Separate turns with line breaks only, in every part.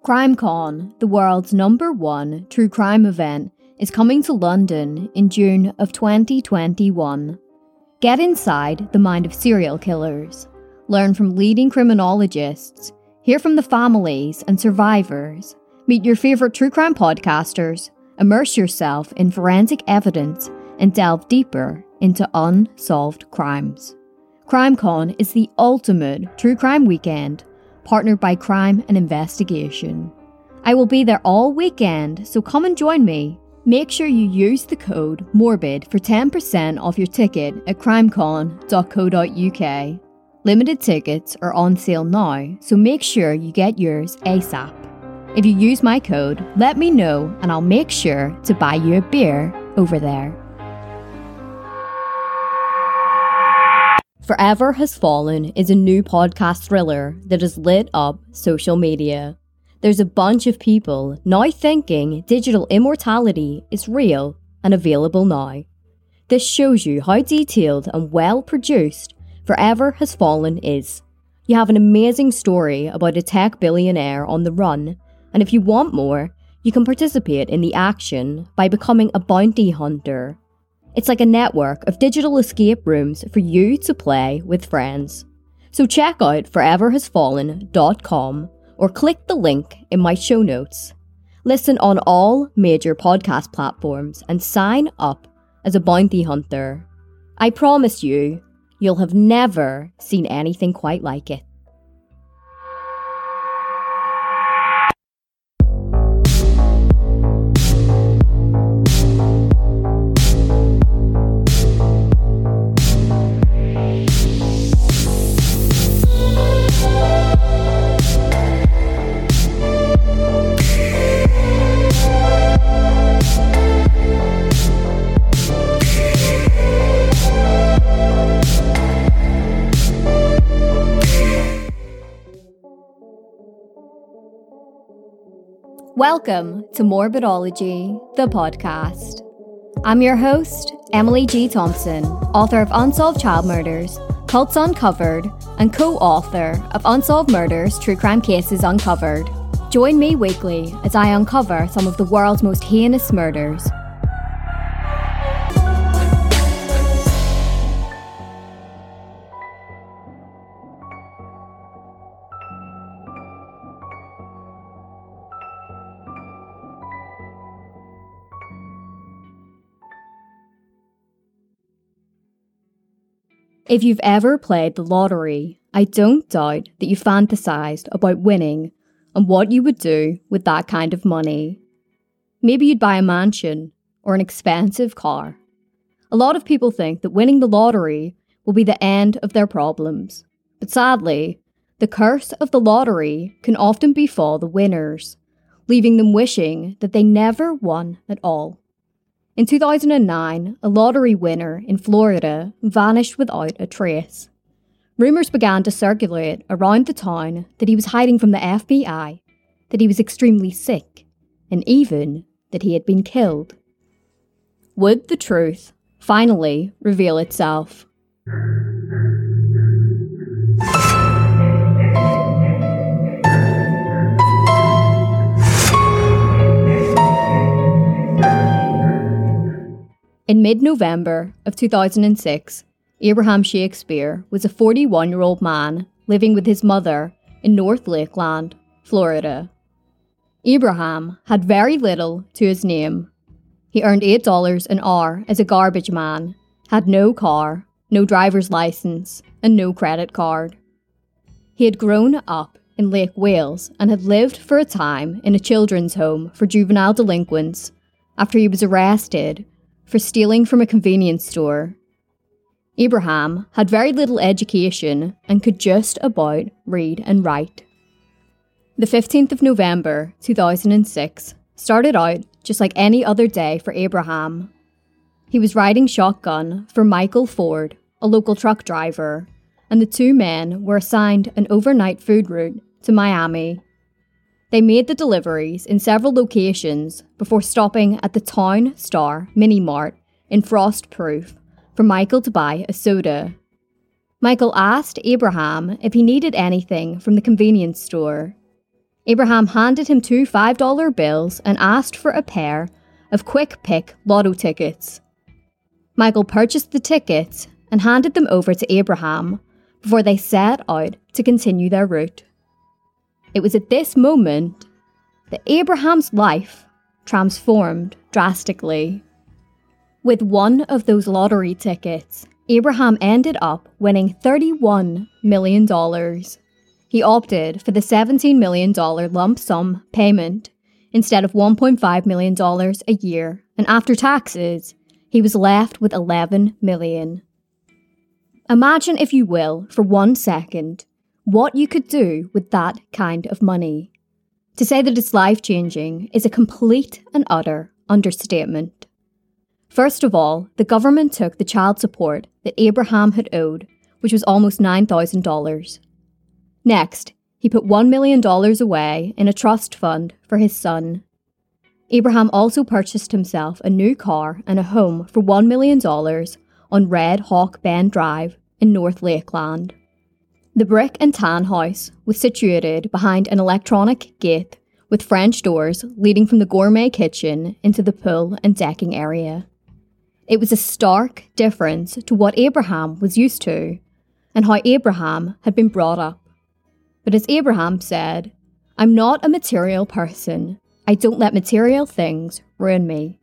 CrimeCon, the world's #1 true crime event, is coming to London in June of 2021. Get inside the mind of serial killers, learn from leading criminologists, hear from the families and survivors, meet your favourite true crime podcasters, immerse yourself in forensic evidence, and delve deeper into unsolved crimes. CrimeCon is the ultimate true crime weekend, partnered by Crime and Investigation. I will be there all weekend, so come and join me. Make sure you use the code MORBID for 10% off your ticket at crimecon.co.uk. Limited tickets are on sale now, so make sure you get yours ASAP. If you use my code, let me know and I'll make sure to buy you a beer over there. Forever Has Fallen is a new podcast thriller that has lit up social media. There's a bunch of people now thinking digital immortality is real and available now. This shows you how detailed and well produced Forever Has Fallen is. You have an amazing story about a tech billionaire on the run, and if you want more, you can participate in the action by becoming a bounty hunter. It's like a network of digital escape rooms for you to play with friends. So check out foreverhasfallen.com or click the link in my show notes. Listen on all major podcast platforms and sign up as a bounty hunter. I promise you, you'll have never seen anything quite like it. Welcome to Morbidology, the podcast. I'm your host, Emily G. Thompson, author of Unsolved Child Murders, Cults Uncovered, and co-author of Unsolved Murders, True Crime Cases Uncovered. Join me weekly as I uncover some of the world's most heinous murders. If you've ever played the lottery, I don't doubt that you fantasized about winning and what you would do with that kind of money. Maybe you'd buy a mansion or an expensive car. A lot of people think that winning the lottery will be the end of their problems. But sadly, the curse of the lottery can often befall the winners, leaving them wishing that they never won at all. In 2009, a lottery winner in Florida vanished without a trace. Rumours began to circulate around the town that he was hiding from the FBI, that he was extremely sick, and even that he had been killed. Would the truth finally reveal itself? In mid-November of 2006, Abraham Shakespeare was a 41-year-old man living with his mother in North Lakeland, Florida. Abraham had very little to his name. He earned $8 an hour as a garbage man, had no car, no driver's license, and no credit card. He had grown up in Lake Wales and had lived for a time in a children's home for juvenile delinquents after he was arrested for stealing from a convenience store. Abraham had very little education and could just about read and write. The 15th of November 2006 started out just like any other day for Abraham. He was riding shotgun for Michael Ford, a local truck driver, and the two men were assigned an overnight food route to Miami. They made the deliveries in several locations before stopping at the Town Star Mini Mart in Frostproof for Michael to buy a soda. Michael asked Abraham if he needed anything from the convenience store. Abraham handed him two $5 bills and asked for a pair of Quick Pick lotto tickets. Michael purchased the tickets and handed them over to Abraham before they set out to continue their route. It was at this moment that Abraham's life transformed drastically. With one of those lottery tickets, Abraham ended up winning $31 million. He opted for the $17 million lump sum payment instead of $1.5 million a year, and after taxes, he was left with $11 million. Imagine, if you will, for 1 second, what you could do with that kind of money. To say that it's life-changing is a complete and utter understatement. First of all, the government took the child support that Abraham had owed, which was almost $9,000. Next, he put $1 million away in a trust fund for his son. Abraham also purchased himself a new car and a home for $1 million on Red Hawk Bend Drive in North Lakeland. The brick and tan house was situated behind an electronic gate with French doors leading from the gourmet kitchen into the pool and decking area. It was a stark difference to what Abraham was used to and how Abraham had been brought up. But as Abraham said, "I'm not a material person. I don't let material things ruin me."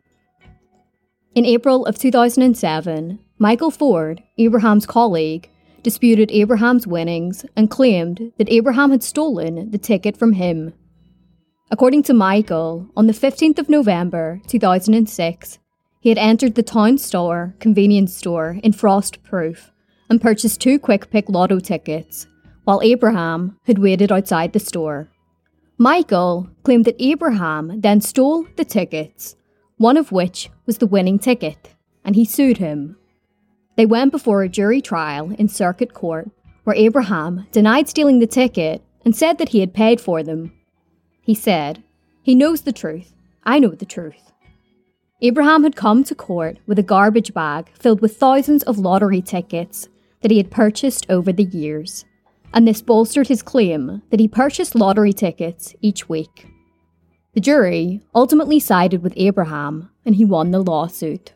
In April of 2007, Michael Ford, Abraham's colleague, disputed Abraham's winnings and claimed that Abraham had stolen the ticket from him. According to Michael, on the 15th of November 2006, he had entered the Town Star convenience store in Frostproof and purchased 2 Quick Pick lotto tickets, while Abraham had waited outside the store. Michael claimed that Abraham then stole the tickets, one of which was the winning ticket, and he sued him. They went before a jury trial in circuit court, where Abraham denied stealing the ticket and said that he had paid for them. He said, "He knows the truth. I know the truth." Abraham had come to court with a garbage bag filled with thousands of lottery tickets that he had purchased over the years, and this bolstered his claim that he purchased lottery tickets each week. The jury ultimately sided with Abraham, and he won the lawsuit.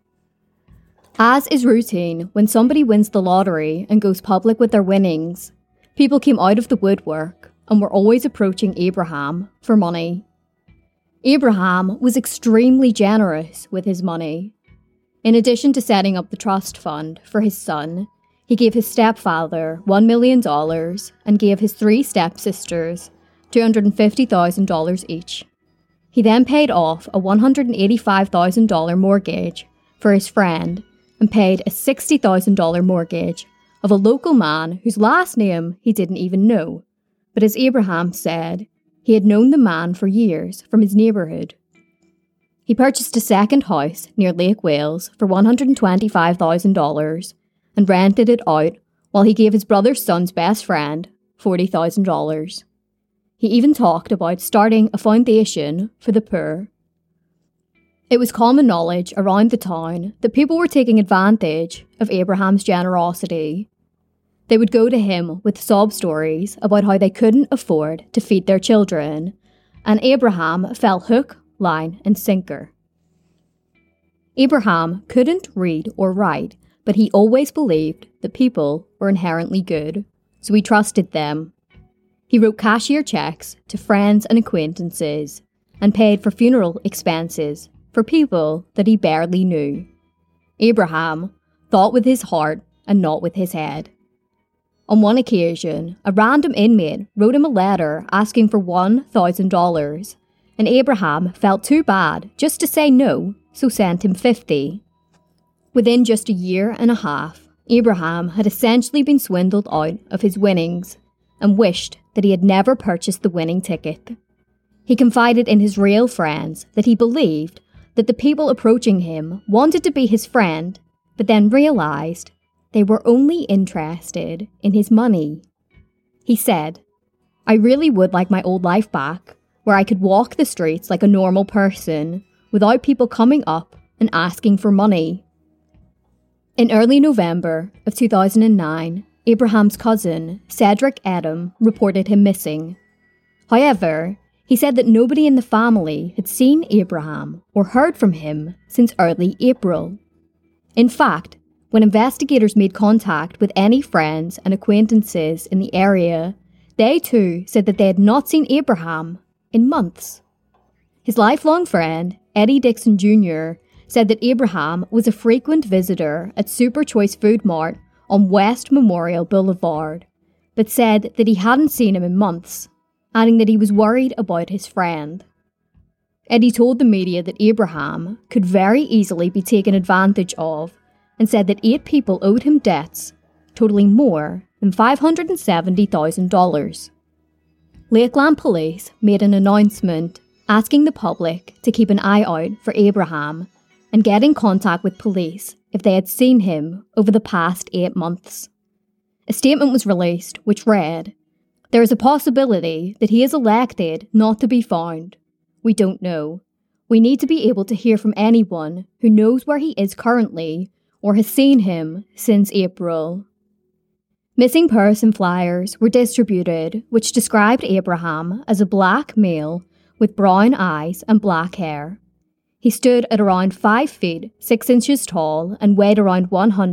As is routine when somebody wins the lottery and goes public with their winnings, people came out of the woodwork and were always approaching Abraham for money. Abraham was extremely generous with his money. In addition to setting up the trust fund for his son, he gave his stepfather $1 million and gave his 3 stepsisters $250,000 each. He then paid off a $185,000 mortgage for his friend and paid a $60,000 mortgage of a local man whose last name he didn't even know, but as Abraham said, he had known the man for years from his neighbourhood. He purchased a second house near Lake Wales for $125,000 and rented it out while he gave his brother's son's best friend $40,000. He even talked about starting a foundation for the poor. It was common knowledge around the town that people were taking advantage of Abraham's generosity. They would go to him with sob stories about how they couldn't afford to feed their children, and Abraham fell hook, line, and sinker. Abraham couldn't read or write, but he always believed that people were inherently good, so he trusted them. He wrote cashier checks to friends and acquaintances and paid for funeral expenses for people that he barely knew. Abraham thought with his heart and not with his head. On one occasion, a random inmate wrote him a letter asking for $1,000, and Abraham felt too bad just to say no, so sent him $50. Within just a year and a half, Abraham had essentially been swindled out of his winnings and wished that he had never purchased the winning ticket. He confided in his real friends that he believed that the people approaching him wanted to be his friend, but then realised they were only interested in his money. He said, "I really would like my old life back, where I could walk the streets like a normal person, without people coming up and asking for money." In early November of 2009, Abraham's cousin, Cedric Edom, reported him missing. However, he said that nobody in the family had seen Abraham or heard from him since early April. In fact, when investigators made contact with any friends and acquaintances in the area, they too said that they had not seen Abraham in months. His lifelong friend, Eddie Dixon Jr., said that Abraham was a frequent visitor at Super Choice Food Mart on West Memorial Boulevard, but said that he hadn't seen him in months, adding that he was worried about his friend. Eddie told the media that Abraham could very easily be taken advantage of and said that 8 people owed him debts totaling more than $570,000. Lakeland Police made an announcement asking the public to keep an eye out for Abraham and get in contact with police if they had seen him over the past 8 months. A statement was released which read, "There is a possibility that he is elected not to be found. We don't know. We need to be able to hear from anyone who knows where he is currently or has seen him since April." Missing person flyers were distributed which described Abraham as a black male with brown eyes and black hair. He stood at around 5 feet 6 inches tall and weighed around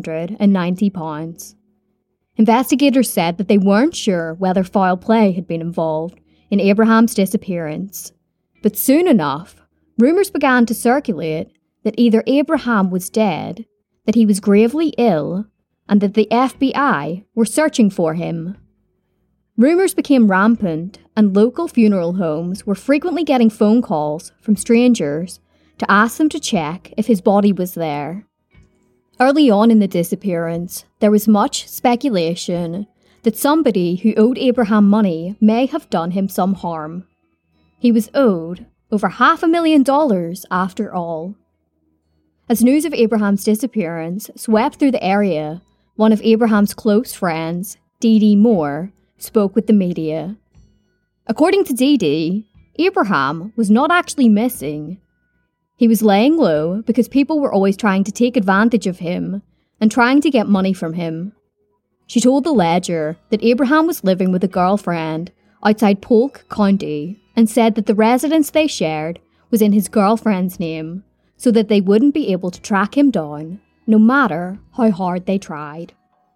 190 pounds. Investigators said that they weren't sure whether foul play had been involved in Abraham's disappearance, but soon enough, rumours began to circulate that either Abraham was dead, that he was gravely ill, and that the FBI were searching for him. Rumours became rampant, and local funeral homes were frequently getting phone calls from strangers to ask them to check if his body was there. Early on in the disappearance, there was much speculation that somebody who owed Abraham money may have done him some harm. He was owed over $500,000 after all. As news of Abraham's disappearance swept through the area, one of Abraham's close friends, Dee Dee Moore, spoke with the media. According to Dee Dee, Abraham was not actually missing. He was laying low because people were always trying to take advantage of him and trying to get money from him. She told the Ledger that Abraham was living with a girlfriend outside Polk County and said that the residence they shared was in his girlfriend's name, so that they wouldn't be able to track him down, no matter how hard they tried.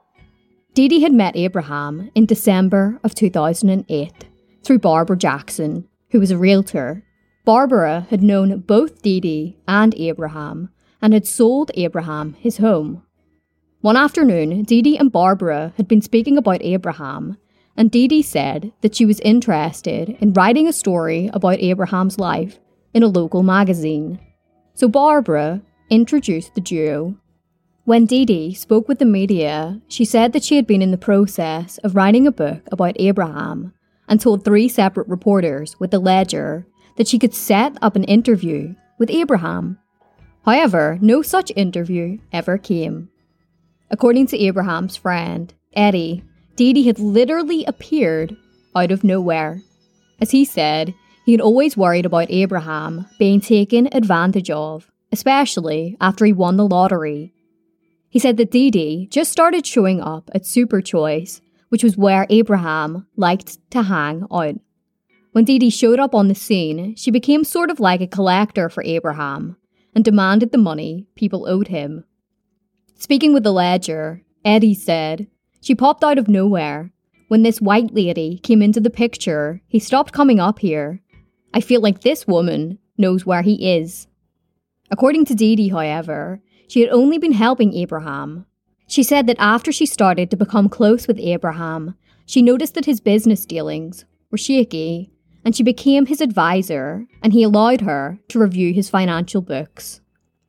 Dee Dee had met Abraham in December of 2008 through Barbara Jackson, who was a realtor. Barbara had known both Dee Dee and Abraham and had sold Abraham his home. One afternoon, Dee Dee and Barbara had been speaking about Abraham, and Dee Dee said that she was interested in writing a story about Abraham's life in a local magazine. So Barbara introduced the duo. When Dee Dee spoke with the media, she said that she had been in the process of writing a book about Abraham and told 3 separate reporters with the Ledger that she could set up an interview with Abraham. However, no such interview ever came. According to Abraham's friend, Eddie, Dee Dee had literally appeared out of nowhere. As he said, he had always worried about Abraham being taken advantage of, especially after he won the lottery. He said that Dee Dee just started showing up at Super Choice, which was where Abraham liked to hang out. When Dee Dee showed up on the scene, she became sort of like a collector for Abraham and demanded the money people owed him. Speaking with the Ledger, Eddie said, "She popped out of nowhere. When this white lady came into the picture, he stopped coming up here. I feel like this woman knows where he is." According to Dee Dee, however, she had only been helping Abraham. She said that after she started to become close with Abraham, she noticed that his business dealings were shaky, and she became his advisor, and he allowed her to review his financial books.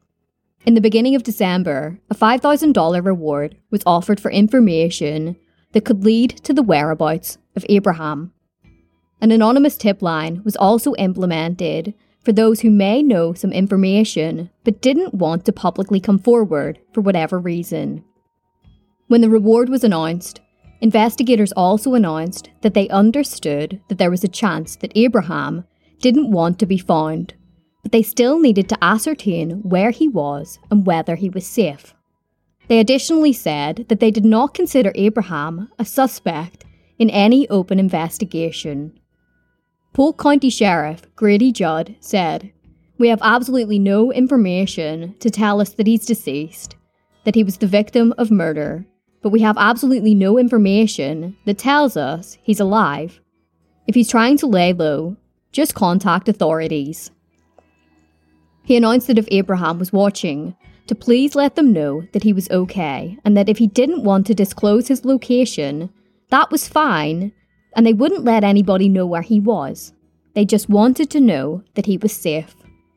In the beginning of December, a $5,000 reward was offered for information that could lead to the whereabouts of Abraham. An anonymous tip line was also implemented for those who may know some information but didn't want to publicly come forward for whatever reason. When the reward was announced, investigators also announced that they understood that there was a chance that Abraham didn't want to be found, but they still needed to ascertain where he was and whether he was safe. They additionally said that they did not consider Abraham a suspect in any open investigation. Polk County Sheriff Grady Judd said, "We have absolutely no information to tell us that he's deceased, that he was the victim of murder, but we have absolutely no information that tells us he's alive. If he's trying to lay low, just contact authorities." He announced that if Abraham was watching, to please let them know that he was okay, and that if he didn't want to disclose his location, that was fine, and they wouldn't let anybody know where he was. They just wanted to know that he was safe.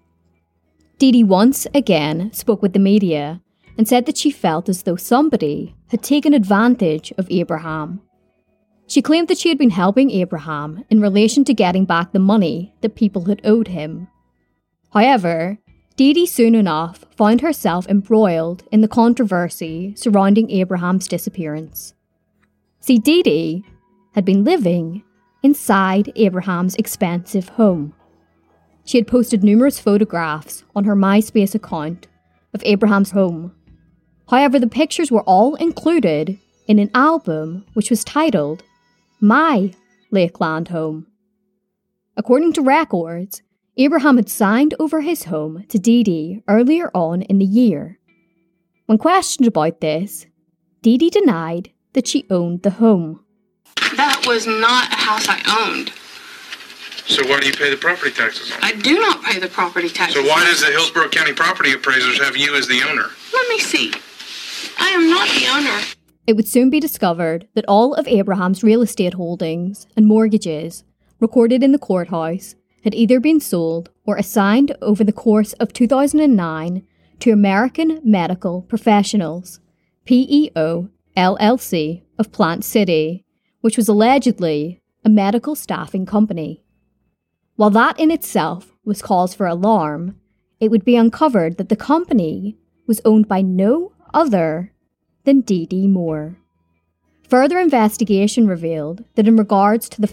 Dee Dee once again spoke with the media and said that she felt as though somebody had taken advantage of Abraham. She claimed that she had been helping Abraham in relation to getting back the money that people had owed him. However, Dee Dee soon enough found herself embroiled in the controversy surrounding Abraham's disappearance. See, Dee Dee had been living inside Abraham's expensive home. She had posted numerous photographs on her MySpace account of Abraham's home. However, the pictures were all included in an album which was titled My Lakeland Home. According to records, Abraham had signed over his home to Dee Dee earlier on in the year. When questioned about this, Dee Dee denied that she owned the home.
That was not a house I owned.
So why do you pay the property taxes on it?
I do not pay the property taxes.
So why does the Hillsborough County Property Appraisers have you as the owner?
Let me see. I am not the owner.
It would soon be discovered that all of Abraham's real estate holdings and mortgages recorded in the courthouse had either been sold or assigned over the course of 2009 to American Medical Professionals, PEO LLC of Plant City, which was allegedly a medical staffing company. While that in itself was cause for alarm, it would be uncovered that the company was owned by no other than Dee Dee Moore. Further investigation revealed that in regards to the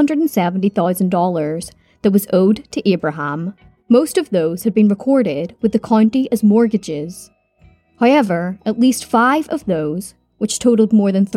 $570,000 that was owed to Abraham, most of those had been recorded with the county as mortgages. However, at least 5 of those, which totaled more than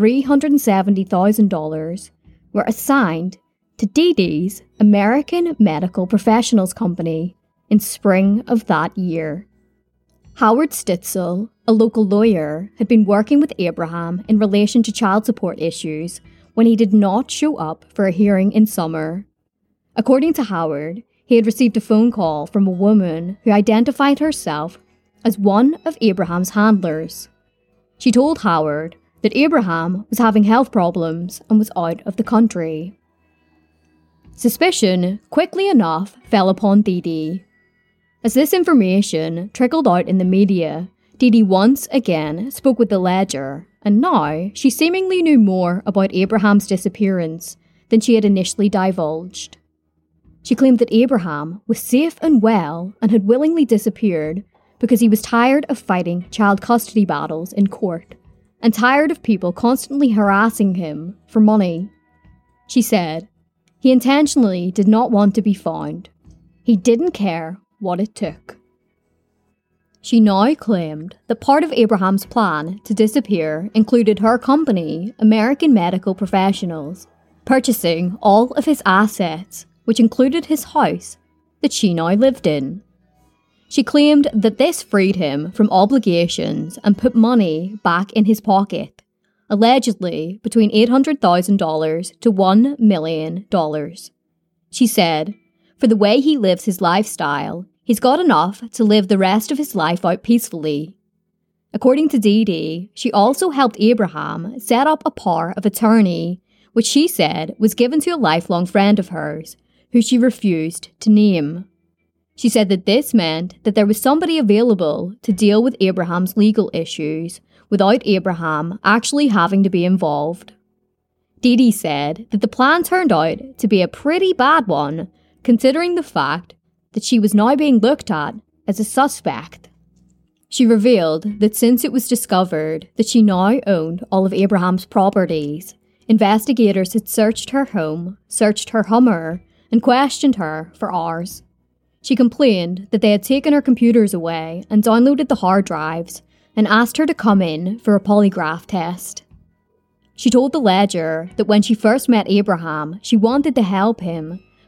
$370,000, were assigned to Dee Dee's American Medical Professionals Company in spring of that year. Howard Stitzel, a local lawyer, had been working with Abraham in relation to child support issues when he did not show up for a hearing in summer. According to Howard, he had received a phone call from a woman who identified herself as one of Abraham's handlers. She told Howard that Abraham was having health problems and was out of the country. Suspicion quickly enough fell upon Dee Dee. As this information trickled out in the media, Dee Dee once again spoke with the Ledger, and now she seemingly knew more about Abraham's disappearance than she had initially divulged. She claimed that Abraham was safe and well and had willingly disappeared because he was tired of fighting child custody battles in court and tired of people constantly harassing him for money. She said, he intentionally did not want to be found. He didn't care what it took. She now claimed that part of Abraham's plan to disappear included her company, American Medical Professionals, purchasing all of his assets, which included his house that she now lived in. She claimed that this freed him from obligations and put money back in his pocket, allegedly between $800,000 to $1 million. She said, for the way he lives his lifestyle, he's got enough to live the rest of his life out peacefully. According to Dee Dee, she also helped Abraham set up a power of attorney, which she said was given to a lifelong friend of hers, who she refused to name. She said that this meant that there was somebody available to deal with Abraham's legal issues without Abraham actually having to be involved. Dee Dee said that the plan turned out to be a pretty bad one, considering the fact that she was now being looked at as a suspect. She revealed that since it was discovered that she now owned all of Abraham's properties, investigators had searched her home, searched her Hummer, and questioned her for hours. She complained that they had taken her computers away and downloaded the hard drives and asked her to come in for a polygraph test. She told the Ledger that when she first met Abraham, she wanted to help him,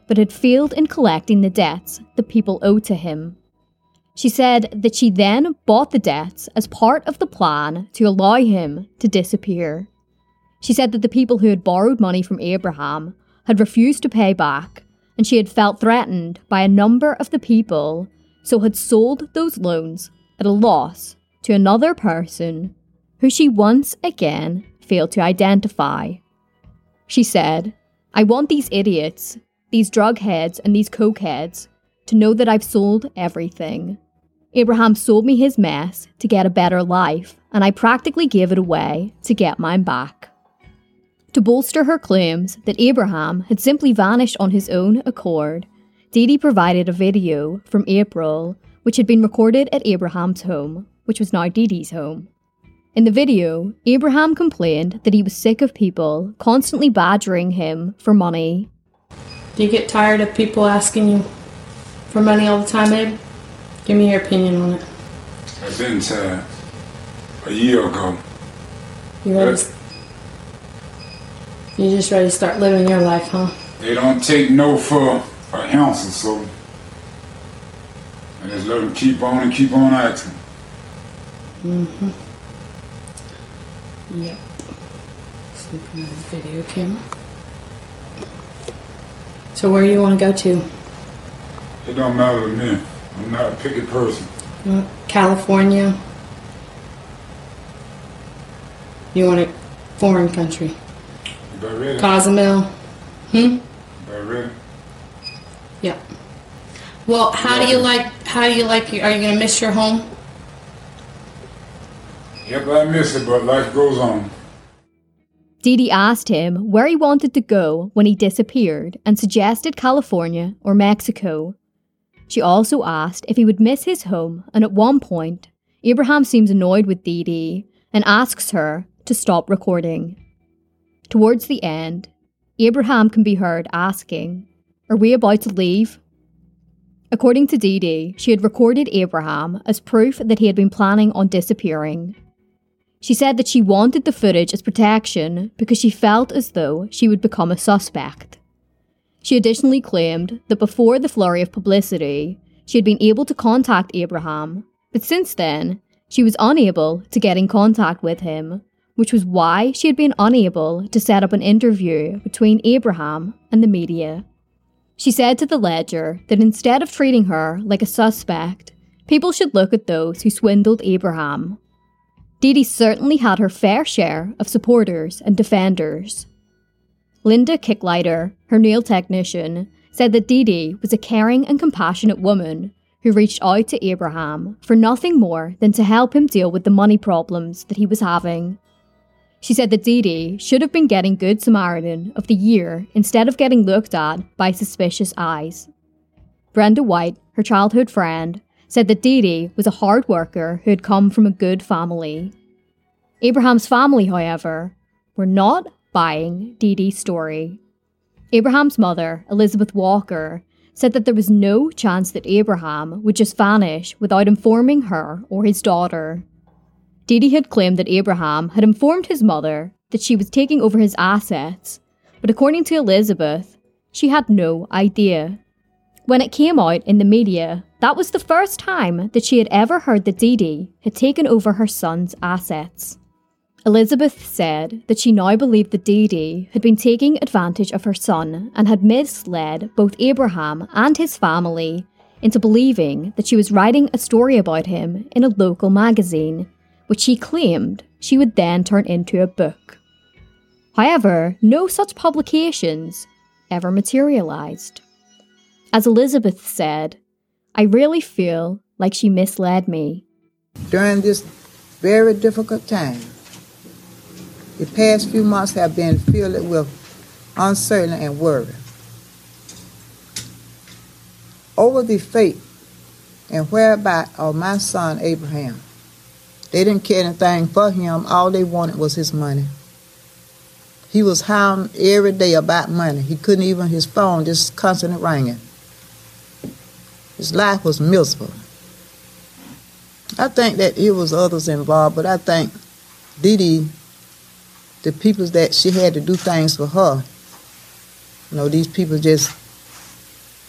but had failed in collecting the debts that people owed to him. She said that she then bought the debts as part of the plan to allow him to disappear. She said that the people who had borrowed money from Abraham had refused to pay back, and she had felt threatened by a number of the people, so had sold those loans at a loss to another person who she once again failed to identify. She said, "I want these idiots, these drug heads and these coke heads, to know that I've sold everything. Abraham sold me his mess to get a better life, and I practically gave it away to get mine back." To bolster her claims that Abraham had simply vanished on his own accord, Dee Dee provided a video from April, which had been recorded at Abraham's home, which was now Dee Dee's home. In the video, Abraham complained that he was sick of people constantly badgering him for money.
Do you get tired of people asking you for money all the time, Abe? Give me your opinion on it.
I've been tired. A year ago.
You just ready to start living your life, huh?
They don't take no for an ounce or so. I just let them keep on and keep on acting.
Mm-hmm. Yep. Sleeping on the video camera. So where do you want to go to?
It don't matter to me. I'm not a picky person.
California? You want a foreign country?
About ready?
Cozumel?
About ready?
Yeah. Well, how do you like, are you going to miss your home?
Yep, I miss it, but life goes on.
Dee Dee asked him where he wanted to go when he disappeared and suggested California or Mexico. She also asked if he would miss his home, and at one point, Abraham seems annoyed with Dee Dee and asks her to stop recording. Towards the end, Abraham can be heard asking, "Are we about to leave?" According to Dee Dee, she had recorded Abraham as proof that he had been planning on disappearing. She said that she wanted the footage as protection because she felt as though she would become a suspect. She additionally claimed that before the flurry of publicity, she had been able to contact Abraham, but since then, she was unable to get in contact with him, which was why she had been unable to set up an interview between Abraham and the media. She said to the Ledger that instead of treating her like a suspect, people should look at those who swindled Abraham. Dee Dee certainly had her fair share of supporters and defenders. Linda Kicklighter, her nail technician, said that Dee Dee was a caring and compassionate woman who reached out to Abraham for nothing more than to help him deal with the money problems that he was having. She said that Dee Dee should have been getting Good Samaritan of the Year instead of getting looked at by suspicious eyes. Brenda White, her childhood friend, said that Dee Dee was a hard worker who had come from a good family. Abraham's family, however, were not buying Dee Dee's story. Abraham's mother, Elizabeth Walker, said that there was no chance that Abraham would just vanish without informing her or his daughter. Dee Dee had claimed that Abraham had informed his mother that she was taking over his assets, but according to Elizabeth, she had no idea. When it came out in the media, that was the first time that she had ever heard that Dee Dee had taken over her son's assets. Elizabeth said that she now believed that Dee Dee had been taking advantage of her son and had misled both Abraham and his family into believing that she was writing a story about him in a local magazine, which she claimed she would then turn into a book. However, no such publications ever materialized. As Elizabeth said, "I really feel like she misled me."
During this very difficult time, the past few months have been filled with uncertainty and worry over the fate and whereabouts of my son Abraham. They didn't care anything for him. All they wanted was his money. He was hounded every day about money. He couldn't even, his phone just constantly ringing. His life was miserable. I think that it was others involved, but I think Dee Dee, the people that she had to do things for her, you know, these people just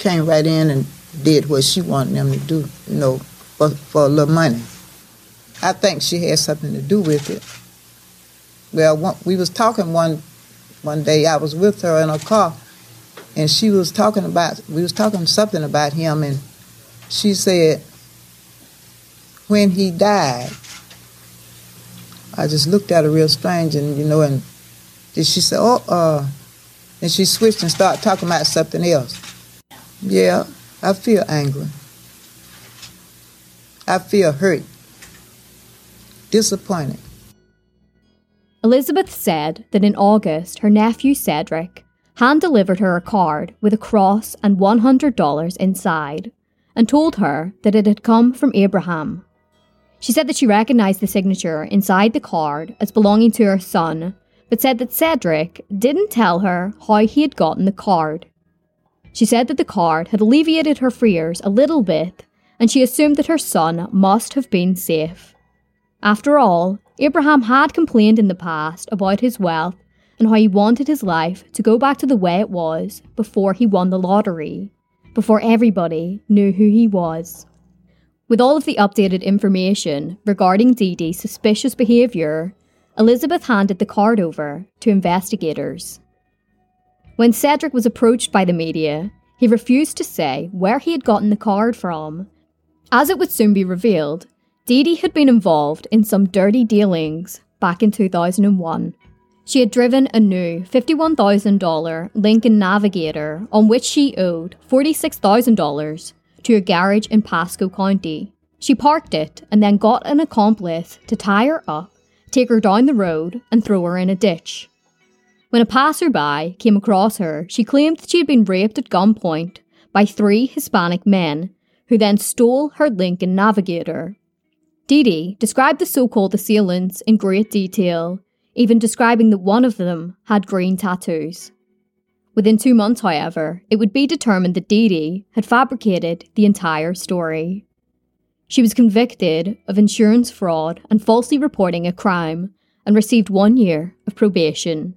came right in and did what she wanted them to do, for a little money. I think she had something to do with it. Well, we was talking one day. I was with her in a car, and we was talking something about him, and she said, when he died, I just looked at her real strange, and and then she said, and she switched and started talking about something else. Yeah, I feel angry. I feel hurt, disappointed.
Elizabeth said that in August, her nephew Cedric hand-delivered her a card with a cross and $100 inside, and told her that it had come from Abraham. She said that she recognised the signature inside the card as belonging to her son, but said that Cedric didn't tell her how he had gotten the card. She said that the card had alleviated her fears a little bit, and she assumed that her son must have been safe. After all, Abraham had complained in the past about his wealth and how he wanted his life to go back to the way it was before he won the lottery, before everybody knew who he was. With all of the updated information regarding Dee Dee's suspicious behaviour, Elizabeth handed the card over to investigators. When Cedric was approached by the media, he refused to say where he had gotten the card from. As it would soon be revealed, Dee Dee had been involved in some dirty dealings back in 2001. She had driven a new $51,000 Lincoln Navigator on which she owed $46,000 to a garage in Pasco County. She parked it and then got an accomplice to tie her up, take her down the road and throw her in a ditch. When a passerby came across her, she claimed that she had been raped at gunpoint by 3 Hispanic men who then stole her Lincoln Navigator. Dee Dee described the so-called assailants in great detail, even describing that one of them had green tattoos. Within 2 months, however, it would be determined that Dee Dee had fabricated the entire story. She was convicted of insurance fraud and falsely reporting a crime and received 1 year of probation.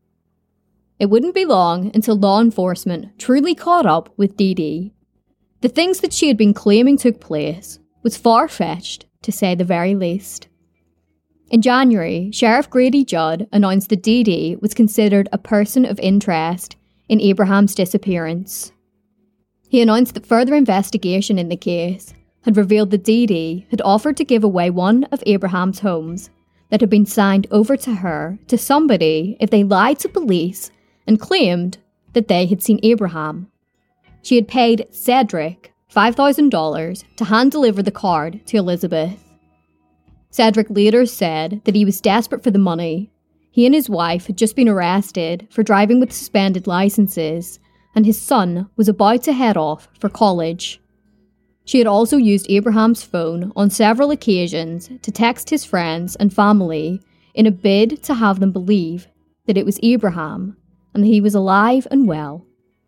It wouldn't be long until law enforcement truly caught up with Dee Dee. The things that she had been claiming took place was far-fetched, to say the very least. In January, Sheriff Grady Judd announced that Dee Dee was considered a person of interest in Abraham's disappearance. He announced that further investigation in the case had revealed that Dee Dee had offered to give away one of Abraham's homes that had been signed over to her to somebody if they lied to police and claimed that they had seen Abraham. She had paid Cedric $5,000 to hand-deliver the card to Elizabeth. Cedric later said that he was desperate for the money. He and his wife had just been arrested for driving with suspended licenses, and his son was about to head off for college. She had also used Abraham's phone on several occasions to text his friends and family in a bid to have them believe that it was Abraham and that he was alive and well.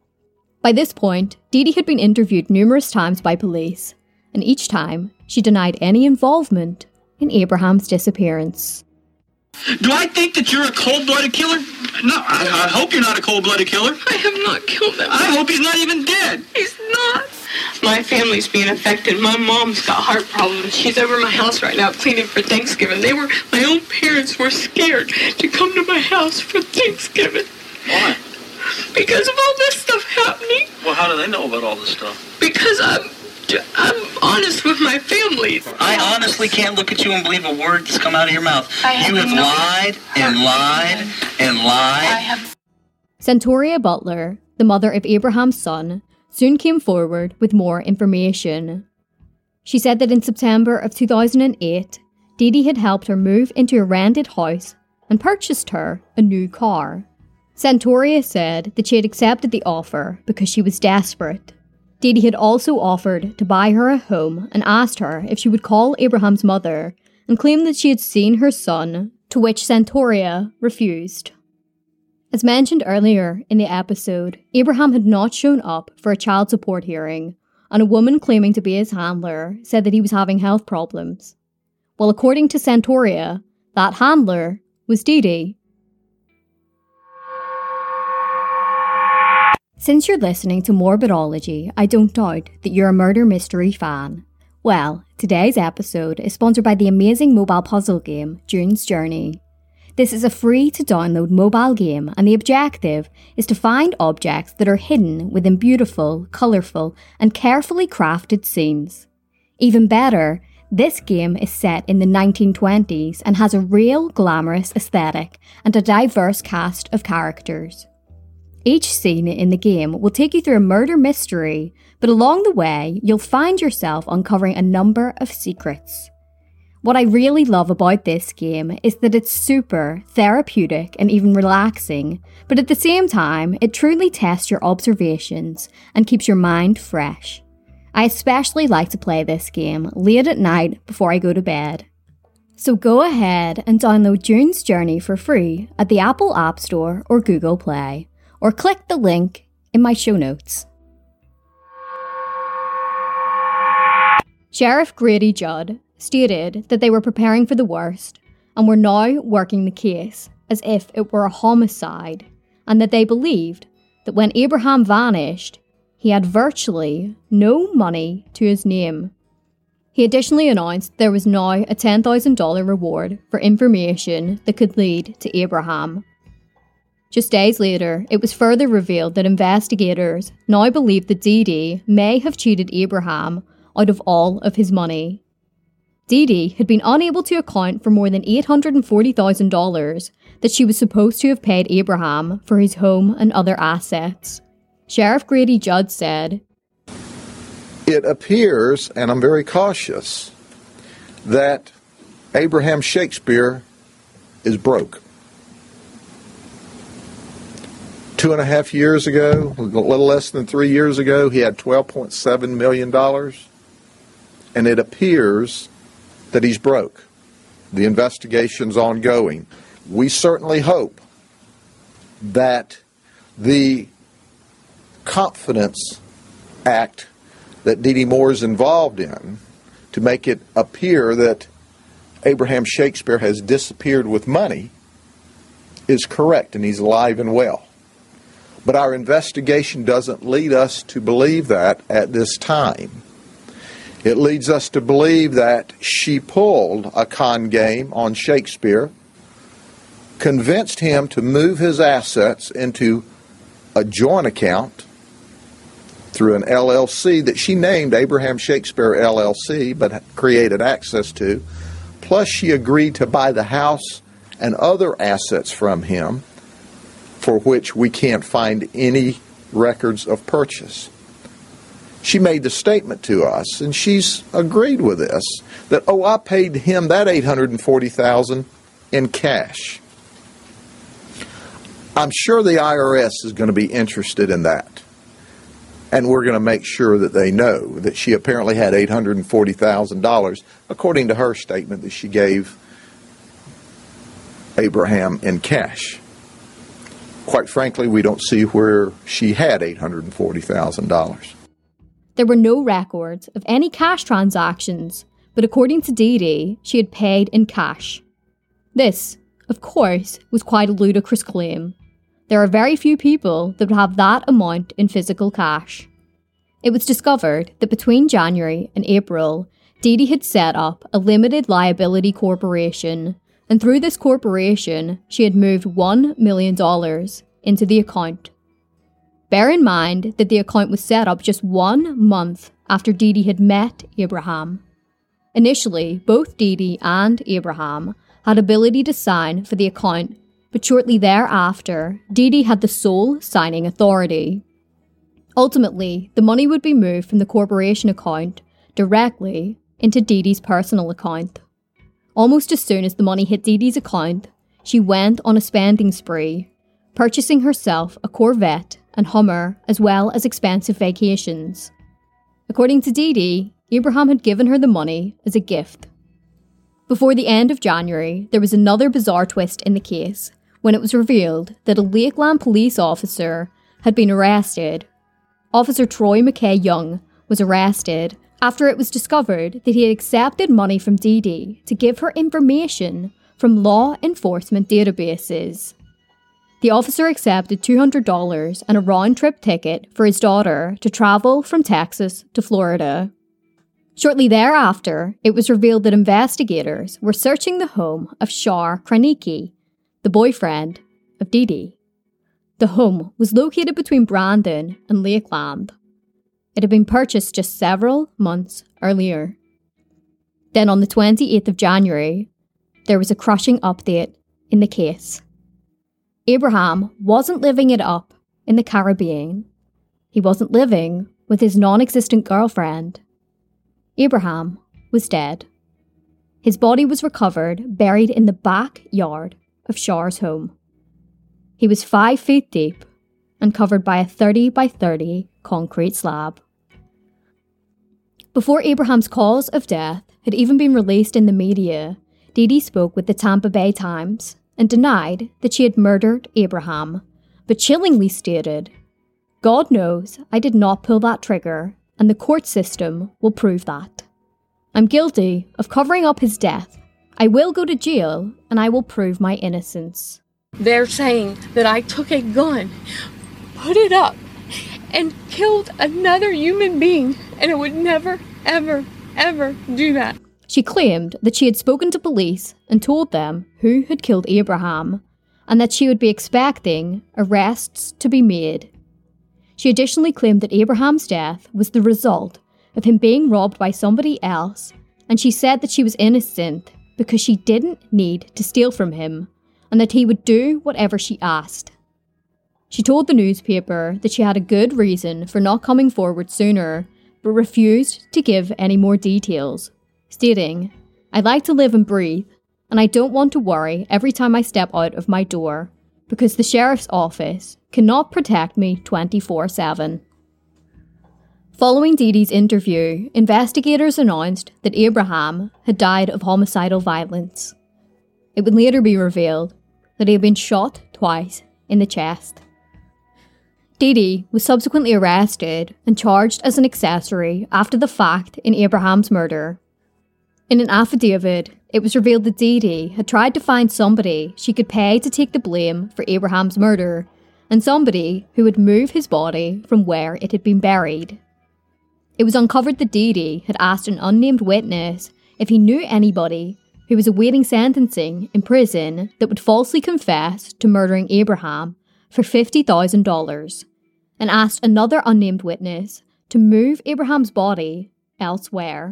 By this point, Dee Dee had been interviewed numerous times by police, and each time she denied any involvement in Abraham's disappearance.
Do I think that you're a cold-blooded killer? No, I hope you're not a cold-blooded killer.
I have not killed him.
I hope he's not even dead.
He's not. My family's being affected. My mom's got heart problems. She's over my house right now cleaning for Thanksgiving. My own parents were scared to come to my house for Thanksgiving.
Why?
Because of all this stuff happening.
Well, how do they know about all this stuff?
Because I'm honest with my family.
I honestly can't look at you and believe a word that's come out of your mouth. You have lied and lied and lied.
Centauria Butler, the mother of Abraham's son, soon came forward with more information. She said that in September of 2008, Dee Dee had helped her move into a rented house and purchased her a new car. Centauria said that she had accepted the offer because she was desperate. Dee Dee had also offered to buy her a home and asked her if she would call Abraham's mother and claim that she had seen her son, to which Centauria refused. As mentioned earlier in the episode, Abraham had not shown up for a child support hearing, and a woman claiming to be his handler said that he was having health problems. Well, according to Centauria, that handler was Dee Dee. Since you're listening to Morbidology, I don't doubt that you're a murder mystery fan. Well, today's episode is sponsored by the amazing mobile puzzle game, June's Journey. This is a free-to-download mobile game, and the objective is to find objects that are hidden within beautiful, colourful, and carefully crafted scenes. Even better, this game is set in the 1920s and has a real glamorous aesthetic and a diverse cast of characters. Each scene in the game will take you through a murder mystery, but along the way, you'll find yourself uncovering a number of secrets. What I really love about this game is that it's super therapeutic and even relaxing, but at the same time, it truly tests your observations and keeps your mind fresh. I especially like to play this game late at night before I go to bed. So go ahead and download June's Journey for free at the Apple App Store or Google Play, or click the link in my show notes. Sheriff Grady Judd stated that they were preparing for the worst and were now working the case as if it were a homicide, and that they believed that when Abraham vanished, he had virtually no money to his name. He additionally announced there was now a $10,000 reward for information that could lead to Abraham. Just days later, it was further revealed that investigators now believe that Dee Dee may have cheated Abraham out of all of his money. Dee Dee had been unable to account for more than $840,000 that she was supposed to have paid Abraham for his home and other assets. Sheriff Grady Judd said,
"It appears, and I'm very cautious, that Abraham Shakespeare is broke. 2.5 years ago, a little less than 3 years ago, he had $12.7 million, and it appears that he's broke. The investigation's ongoing. We certainly hope that the Confidence Act that Dee Dee Moore is involved in to make it appear that Abraham Shakespeare has disappeared with money is correct, and he's alive and well. But our investigation doesn't lead us to believe that at this time. It leads us to believe that she pulled a con game on Shakespeare, convinced him to move his assets into a joint account through an LLC that she named Abraham Shakespeare LLC but created access to, plus she agreed to buy the house and other assets from him for which we can't find any records of purchase. She made the statement to us, and she's agreed with this, that, I paid him that $840,000 in cash. I'm sure the IRS is going to be interested in that. And we're going to make sure that they know that she apparently had $840,000, according to her statement that she gave Abraham in cash. Quite frankly, we don't see where she had $840,000.
There were no records of any cash transactions, but according to Dee Dee, she had paid in cash. This, of course, was quite a ludicrous claim. There are very few people that would have that amount in physical cash. It was discovered that between January and April, Dee Dee had set up a limited liability corporation, and through this corporation, she had moved $1 million into the account. Bear in mind that the account was set up just 1 month after Dee Dee had met Abraham. Initially, both Dee Dee and Abraham had ability to sign for the account, but shortly thereafter, Dee Dee had the sole signing authority. Ultimately, the money would be moved from the corporation account directly into Dee Dee's personal account. Almost as soon as the money hit Dee Dee's account, she went on a spending spree, purchasing herself a Corvette and Hummer as well as expensive vacations. According to Dee Dee, Abraham had given her the money as a gift. Before the end of January, there was another bizarre twist in the case when it was revealed that a Lakeland police officer had been arrested. Officer Troy McKay Young was arrested after it was discovered that he had accepted money from Dee Dee to give her information from law enforcement databases. The officer accepted $200 and a round-trip ticket for his daughter to travel from Texas to Florida. Shortly thereafter, it was revealed that investigators were searching the home of Shar Kranicki, the boyfriend of Dee Dee. The home was located between Brandon and Lakeland. It had been purchased just several months earlier. Then on the 28th of January, there was a crushing update in the case. Abraham wasn't living it up in the Caribbean. He wasn't living with his non-existent girlfriend. Abraham was dead. His body was recovered, buried in the backyard of Shar's home. He was 5 feet deep and covered by a 30 by 30 concrete slab. Before Abraham's cause of death had even been released in the media, Dee Dee spoke with the Tampa Bay Times and denied that she had murdered Abraham, but chillingly stated, "God knows I did not pull that trigger, and the court system will prove that. I'm guilty of covering up his death. I will go to jail, and I will prove my innocence."
They're saying that I took a gun, put it up, and killed another human being, and I would never, ever, ever do that.
She claimed that she had spoken to police and told them who had killed Abraham, and that she would be expecting arrests to be made. She additionally claimed that Abraham's death was the result of him being robbed by somebody else, and she said that she was innocent because she didn't need to steal from him, and that he would do whatever she asked. She told the newspaper that she had a good reason for not coming forward sooner, but refused to give any more details, stating, "I like to live and breathe, and I don't want to worry every time I step out of my door, because the sheriff's office cannot protect me 24/7. Following Dee Dee's interview, investigators announced that Abraham had died of homicidal violence. It would later be revealed that he had been shot twice in the chest. Dee Dee was subsequently arrested and charged as an accessory after the fact in Abraham's murder. In an affidavit, it was revealed that Dee Dee had tried to find somebody she could pay to take the blame for Abraham's murder, and somebody who would move his body from where it had been buried. It was uncovered that Dee Dee had asked an unnamed witness if he knew anybody who was awaiting sentencing in prison that would falsely confess to murdering Abraham for $50,000, and asked another unnamed witness to move Abraham's body elsewhere.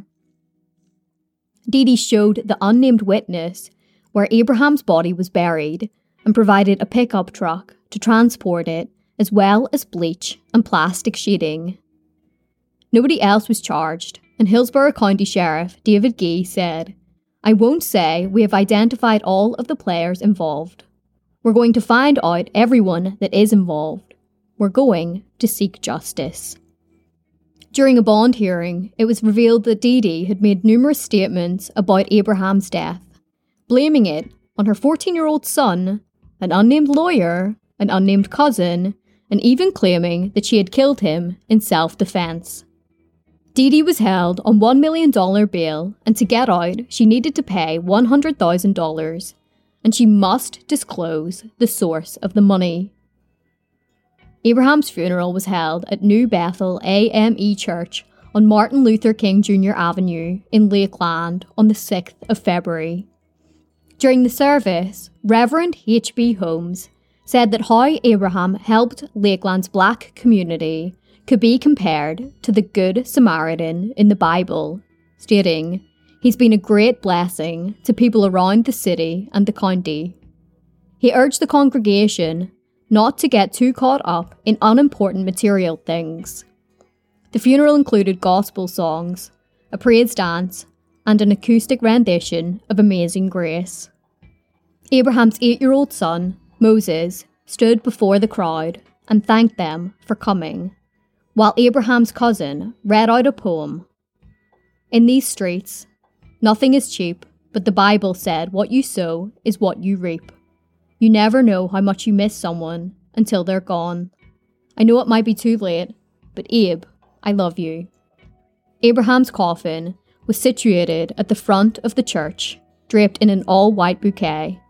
Dee Dee showed the unnamed witness where Abraham's body was buried and provided a pickup truck to transport it, as well as bleach and plastic sheeting. Nobody else was charged, and Hillsborough County Sheriff David Gee said, "I won't say we have identified all of the players involved. We're going to find out everyone that is involved. We're going to seek justice." During a bond hearing, it was revealed that Dee Dee had made numerous statements about Abraham's death, blaming it on her 14-year-old son, an unnamed lawyer, an unnamed cousin, and even claiming that she had killed him in self-defense. Dee Dee was held on $1 million bail, and to get out, she needed to pay $100,000, and she must disclose the source of the money. Abraham's funeral was held at New Bethel AME Church on Martin Luther King Jr. Avenue in Lakeland on the 6th of February. During the service, Reverend H.B. Holmes said that how Abraham helped Lakeland's black community could be compared to the Good Samaritan in the Bible, stating, "He's been a great blessing to people around the city and the county." He urged the congregation not to get too caught up in unimportant material things. The funeral included gospel songs, a praise dance, and an acoustic rendition of Amazing Grace. Abraham's 8-year-old son, Moses, stood before the crowd and thanked them for coming, while Abraham's cousin read out a poem. "In these streets, nothing is cheap, but the Bible said what you sow is what you reap. You never know how much you miss someone until they're gone. I know it might be too late, but Abe, I love you." Abraham's coffin was situated at the front of the church, draped in an all-white bouquet.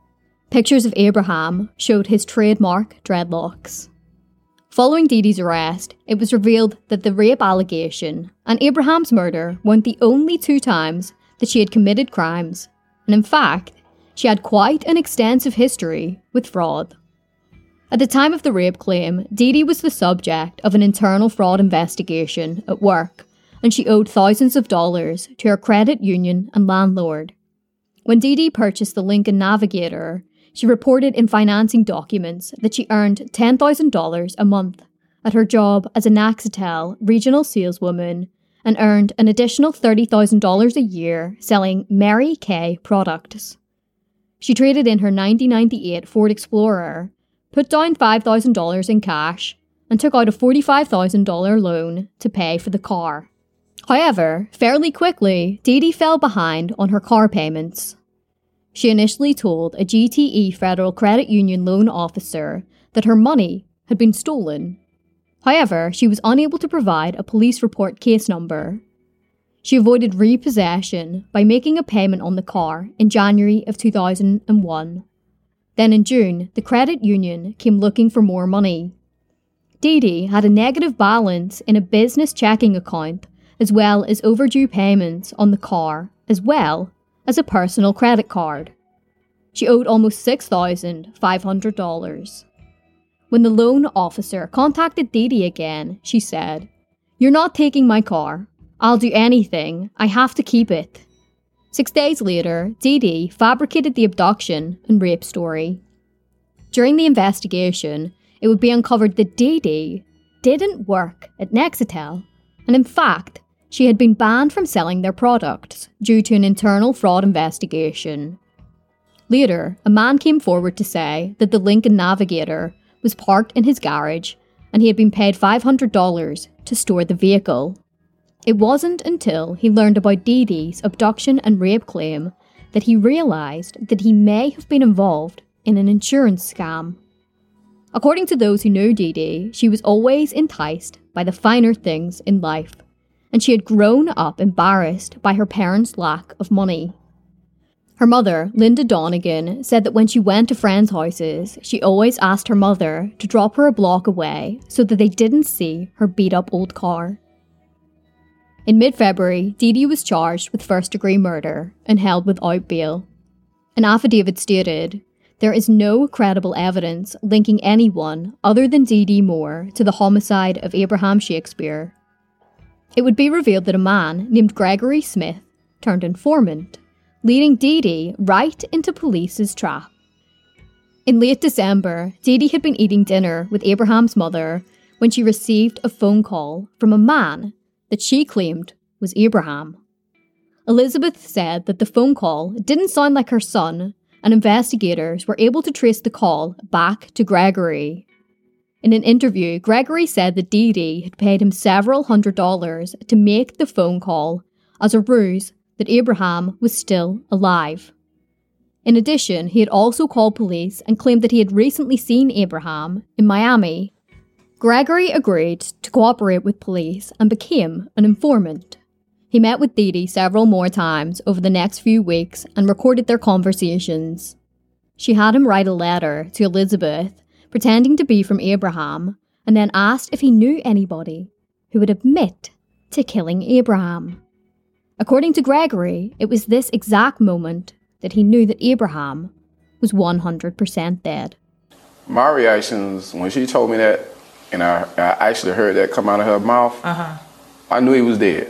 Pictures of Abraham showed his trademark dreadlocks. Following Dee Dee's arrest, it was revealed that the rape allegation and Abraham's murder weren't the only 2 times that she had committed crimes, and in fact, she had quite an extensive history with fraud. At the time of the rape claim, Dee Dee was the subject of an internal fraud investigation at work, and she owed thousands of dollars to her credit union and landlord. When Dee Dee purchased the Lincoln Navigator, she reported in financing documents that she earned $10,000 a month at her job as a Naxatel regional saleswoman and earned an additional $30,000 a year selling Mary Kay products. She traded in her 1998 Ford Explorer, put down $5,000 in cash, and took out a $45,000 loan to pay for the car. However, fairly quickly, Dee Dee fell behind on her car payments. She initially told a GTE Federal Credit Union loan officer that her money had been stolen. However, she was unable to provide a police report case number. She avoided repossession by making a payment on the car in January of 2001. Then in June, the credit union came looking for more money. Dee Dee had a negative balance in a business checking account, as well as overdue payments on the car, as well as a personal credit card. She owed almost $6,500. When the loan officer contacted Dee Dee again, she said, "You're not taking my car. I'll do anything. I have to keep it." 6 days later, Dee Dee fabricated the abduction and rape story. During the investigation, it would be uncovered that Dee Dee didn't work at Naxatel, and in fact, she had been banned from selling their products due to an internal fraud investigation. Later, a man came forward to say that the Lincoln Navigator was parked in his garage and he had been paid $500 to store the vehicle. It wasn't until he learned about Dee Dee's abduction and rape claim that he realised that he may have been involved in an insurance scam. According to those who knew Dee Dee, she was always enticed by the finer things in life, and she had grown up embarrassed by her parents' lack of money. Her mother, Linda Donegan, said that when she went to friends' houses, she always asked her mother to drop her a block away so that they didn't see her beat-up old car. In mid-February, Dee Dee was charged with first-degree murder and held without bail. An affidavit stated, "There is no credible evidence linking anyone other than Dee Dee Moore to the homicide of Abraham Shakespeare." It would be revealed that a man named Gregory Smith turned informant, leading Dee Dee right into police's trap. In late December, Dee Dee had been eating dinner with Abraham's mother when she received a phone call from a man that she claimed was Abraham. Elizabeth said that the phone call didn't sound like her son, and investigators were able to trace the call back to Gregory. In an interview, Gregory said that Dee Dee had paid him several $100s to make the phone call as a ruse that Abraham was still alive. In addition, he had also called police and claimed that he had recently seen Abraham in Miami. Gregory agreed to cooperate with police and became an informant. He met with Dee Dee several more times over the next few weeks and recorded their conversations. She had him write a letter to Elizabeth, pretending to be from Abraham, and then asked if he knew anybody who would admit to killing Abraham. According to Gregory, it was this exact moment that he knew that Abraham was 100% dead.
My reactions, when she told me that, and I actually heard that come out of her mouth, I knew he was dead.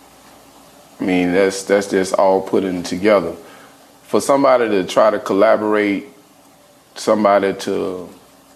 I mean, that's just all putting together. For somebody to try to collaborate, somebody to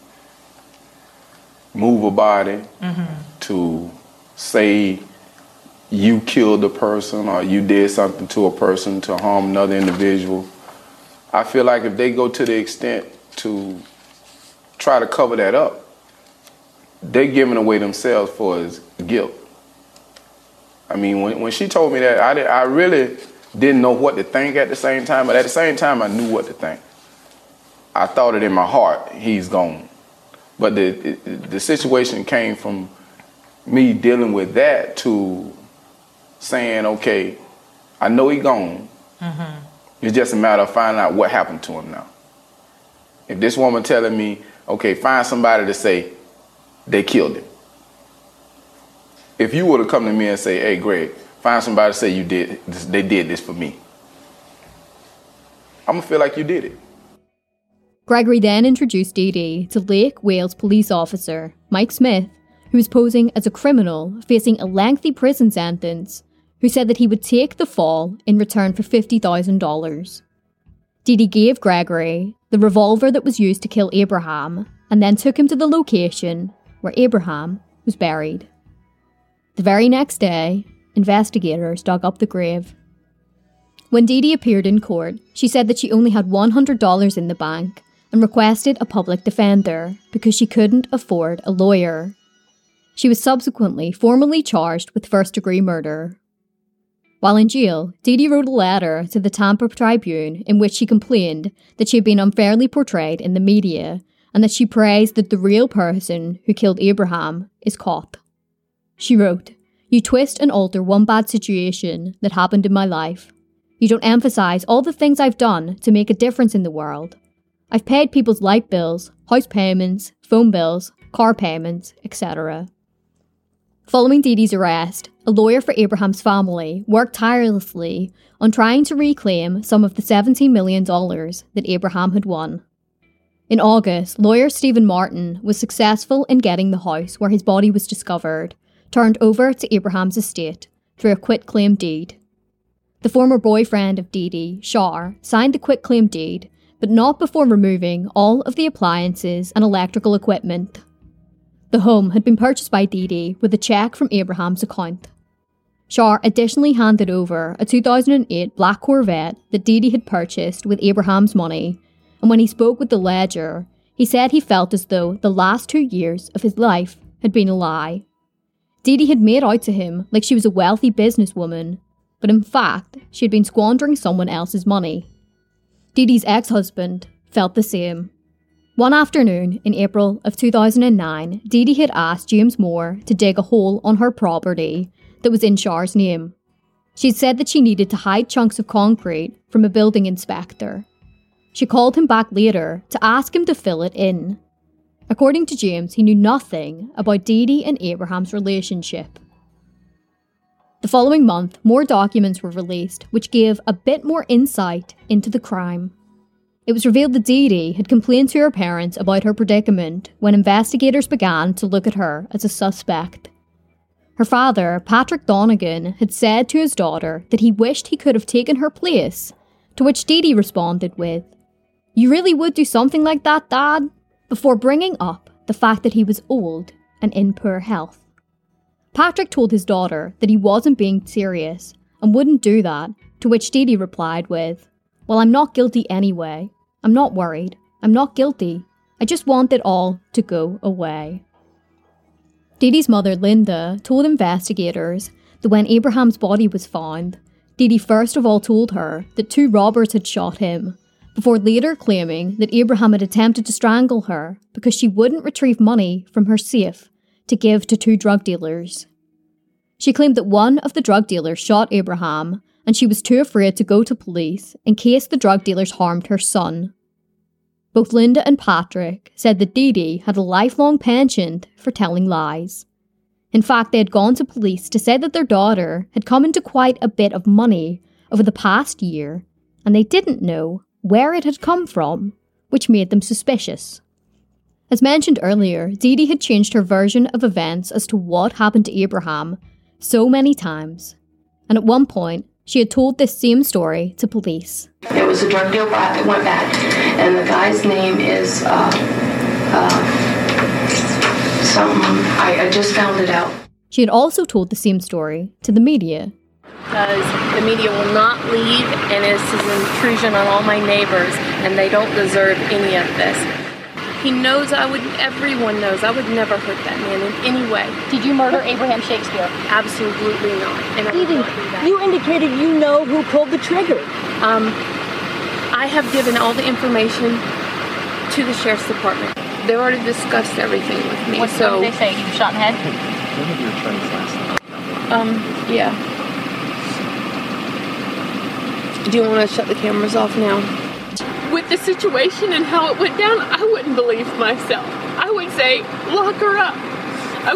move a body, to say you killed a person or you did something to a person to harm another individual, I feel like if they go to the extent to try to cover that up, they're giving away themselves for his guilt. I mean, when she told me that, I really didn't know what to think at the same time, but at the same time, I knew what to think. I thought it in my heart, he's gone. But the situation came from me dealing with that to saying, okay, I know he's gone. It's just a matter of finding out what happened to him now. If this woman telling me, okay, find somebody to say they killed him. If you would have come to me and say, hey, Greg, find somebody to say they did this for me, I'm going to feel like you did it.
Gregory then introduced Dee Dee to Lake Wales police officer Mike Smith, who was posing as a criminal facing a lengthy prison sentence, who said that he would take the fall in return for $50,000. Dee Dee gave Gregory the revolver that was used to kill Abraham and then took him to the location where Abraham was buried. The very next day, investigators dug up the grave. When Dee Dee appeared in court, she said that she only had $100 in the bank and requested a public defender because she couldn't afford a lawyer. She was subsequently formally charged with first-degree murder. While in jail, Dee Dee wrote a letter to the Tampa Tribune in which she complained that she had been unfairly portrayed in the media and that she prays that the real person who killed Abraham is caught. She wrote, "You twist and alter one bad situation that happened in my life. You don't emphasize all the things I've done to make a difference in the world. I've paid people's light bills, house payments, phone bills, car payments, etc." Following Dee Dee's arrest, a lawyer for Abraham's family worked tirelessly on trying to reclaim some of the $17 million that Abraham had won. In August, lawyer Stephen Martin was successful in getting the house where his body was discovered turned over to Abraham's estate through a quitclaim deed. The former boyfriend of Dee Dee, Shar, signed the quitclaim deed, but not before removing all of the appliances and electrical equipment. The home had been purchased by Dee Dee with a cheque from Abraham's account. Shar additionally handed over a 2008 black Corvette that Dee Dee had purchased with Abraham's money, and when he spoke with the Ledger, he said he felt as though the last 2 years of his life had been a lie. Dee Dee had made out to him like she was a wealthy businesswoman, but in fact, she had been squandering someone else's money. Dee Dee's ex-husband felt the same. One afternoon in April of 2009, Dee Dee had asked James Moore to dig a hole on her property that was in Shar's name. She'd said that she needed to hide chunks of concrete from a building inspector. She called him back later to ask him to fill it in. According to James, he knew nothing about Dee Dee and Abraham's relationship. The following month, more documents were released, which gave a bit more insight into the crime. It was revealed that Dee Dee had complained to her parents about her predicament when investigators began to look at her as a suspect. Her father, Patrick Donegan, had said to his daughter that he wished he could have taken her place, to which Dee Dee responded with, "You really would do something like that, Dad?" before bringing up the fact that he was old and in poor health. Patrick told his daughter that he wasn't being serious and wouldn't do that, to which Dee Dee replied with, "Well, I'm not guilty anyway. I'm not worried. I'm not guilty. I just want it all to go away." Dee Dee's mother, Linda, told investigators that when Abraham's body was found, Dee Dee first of all told her that 2 robbers had shot him, before later claiming that Abraham had attempted to strangle her because she wouldn't retrieve money from her safe to give to 2 drug dealers. She claimed that one of the drug dealers shot Abraham and she was too afraid to go to police in case the drug dealers harmed her son. Both Linda and Patrick said that Dee Dee had a lifelong penchant for telling lies. In fact, they had gone to police to say that their daughter had come into quite a bit of money over the past year, and they didn't know where it had come from, which made them suspicious. As mentioned earlier, Dee Dee had changed her version of events as to what happened to Abraham so many times, and at one point, she had told this same story to police.
It was a drug deal that went bad, and the guy's name is something. I just found it out.
She had also told the same story to the media.
Because the media will not leave, and this is an intrusion on all my neighbors, and they don't deserve any of this. He knows everyone knows I would never hurt that man in any way.
Did you murder Abraham Shakespeare?
Absolutely not. And I would not do that.
You indicated you know who pulled the trigger.
I have given all the information to the sheriff's department. They already discussed everything with me.
What did they say? You were shot in the head?
One of your attorneys last night.
Yeah. Do you want to shut the cameras off now? With
the situation and how it went down, I wouldn't believe myself. I would say, lock her up. I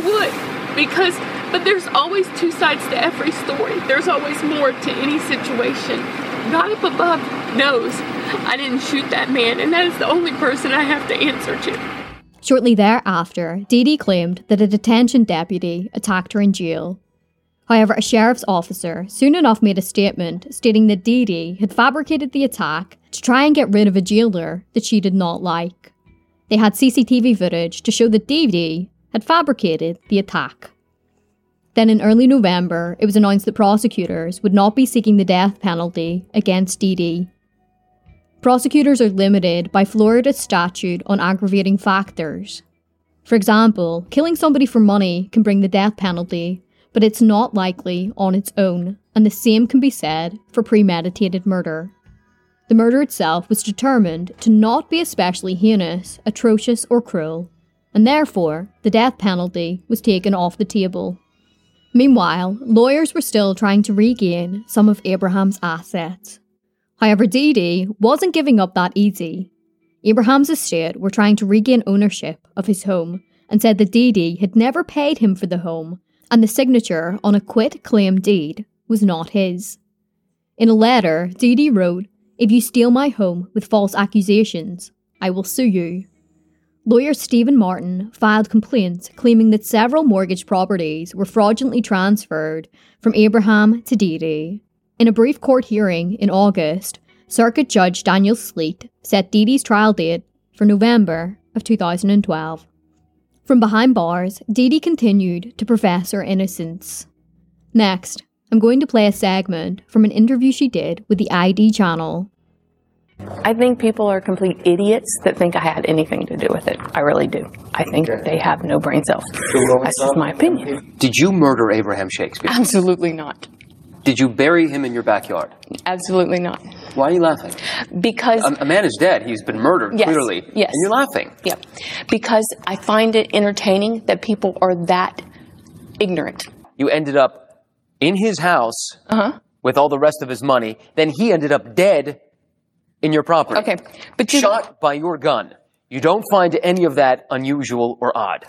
would, but there's always two sides to every story. There's always more to any situation. God up above knows I didn't shoot that man, and that is the only person I have to answer to.
Shortly thereafter, Dee Dee claimed that a detention deputy attacked her in jail. However, a sheriff's officer soon enough made a statement stating that Dee Dee had fabricated the attack to try and get rid of a jailer that she did not like. They had CCTV footage to show that Dee Dee had fabricated the attack. Then in early November, it was announced that prosecutors would not be seeking the death penalty against Dee Dee. Prosecutors are limited by Florida's statute on aggravating factors. For example, killing somebody for money can bring the death penalty, but it's not likely on its own, and the same can be said for premeditated murder. The murder itself was determined to not be especially heinous, atrocious, or cruel, and therefore the death penalty was taken off the table. Meanwhile, lawyers were still trying to regain some of Abraham's assets. However, Dee Dee wasn't giving up that easy. Abraham's estate were trying to regain ownership of his home and said that Dee Dee had never paid him for the home, and the signature on a quit-claim deed was not his. In a letter, Dee Dee wrote, "If you steal my home with false accusations, I will sue you." Lawyer Stephen Martin filed complaints claiming that several mortgage properties were fraudulently transferred from Abraham to Dee Dee. In a brief court hearing in August, Circuit Judge Daniel Sleet set Dee Dee's trial date for November of 2012. From behind bars, Dee Dee continued to profess her innocence. Next, I'm going to play a segment from an interview she did with the ID channel.
I think people are complete idiots that think I had anything to do with it. I really do. I think they have no brain cells. That's just my opinion.
Did you murder Abraham Shakespeare?
Absolutely not.
Did you bury him in your backyard?
Absolutely not.
Why are you laughing?
Because...
A man is dead. He's been murdered,
yes,
clearly.
Yes.
And you're laughing.
Yeah. Because I find it entertaining that people are that ignorant.
You ended up in his house with all the rest of his money. Then he ended up dead in your property.
Okay. But
shot by your gun. You don't find any of that unusual or odd?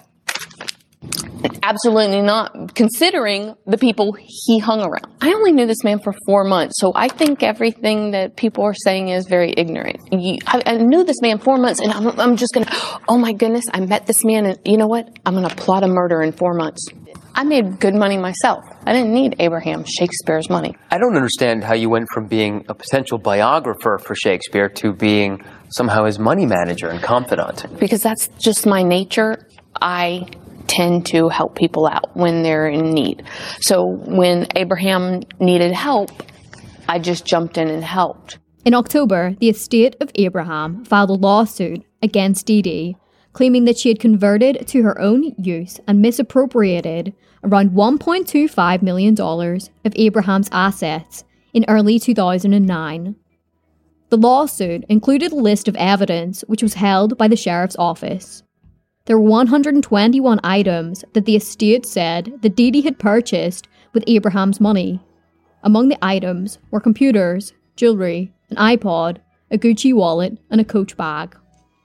Absolutely not, considering the people he hung around. I only knew this man for 4 months, so I think everything that people are saying is very ignorant. I knew this man 4 months, and I'm just going to, oh my goodness, I met this man, and you know what? I'm going to plot a murder in 4 months. I made good money myself. I didn't need Abraham Shakespeare's money.
I don't understand how you went from being a potential biographer for Shakespeare to being somehow his money manager and confidant.
Because that's just my nature. I tend to help people out when they're in need. So when Abraham needed help, I just jumped in and helped.
In October, the estate of Abraham filed a lawsuit against Dee Dee, claiming that she had converted to her own use and misappropriated around $1.25 million of Abraham's assets in early 2009. The lawsuit included a list of evidence which was held by the sheriff's office. There were 121 items that the estate said that Dee Dee had purchased with Abraham's money. Among the items were computers, jewellery, an iPod, a Gucci wallet, and a Coach bag.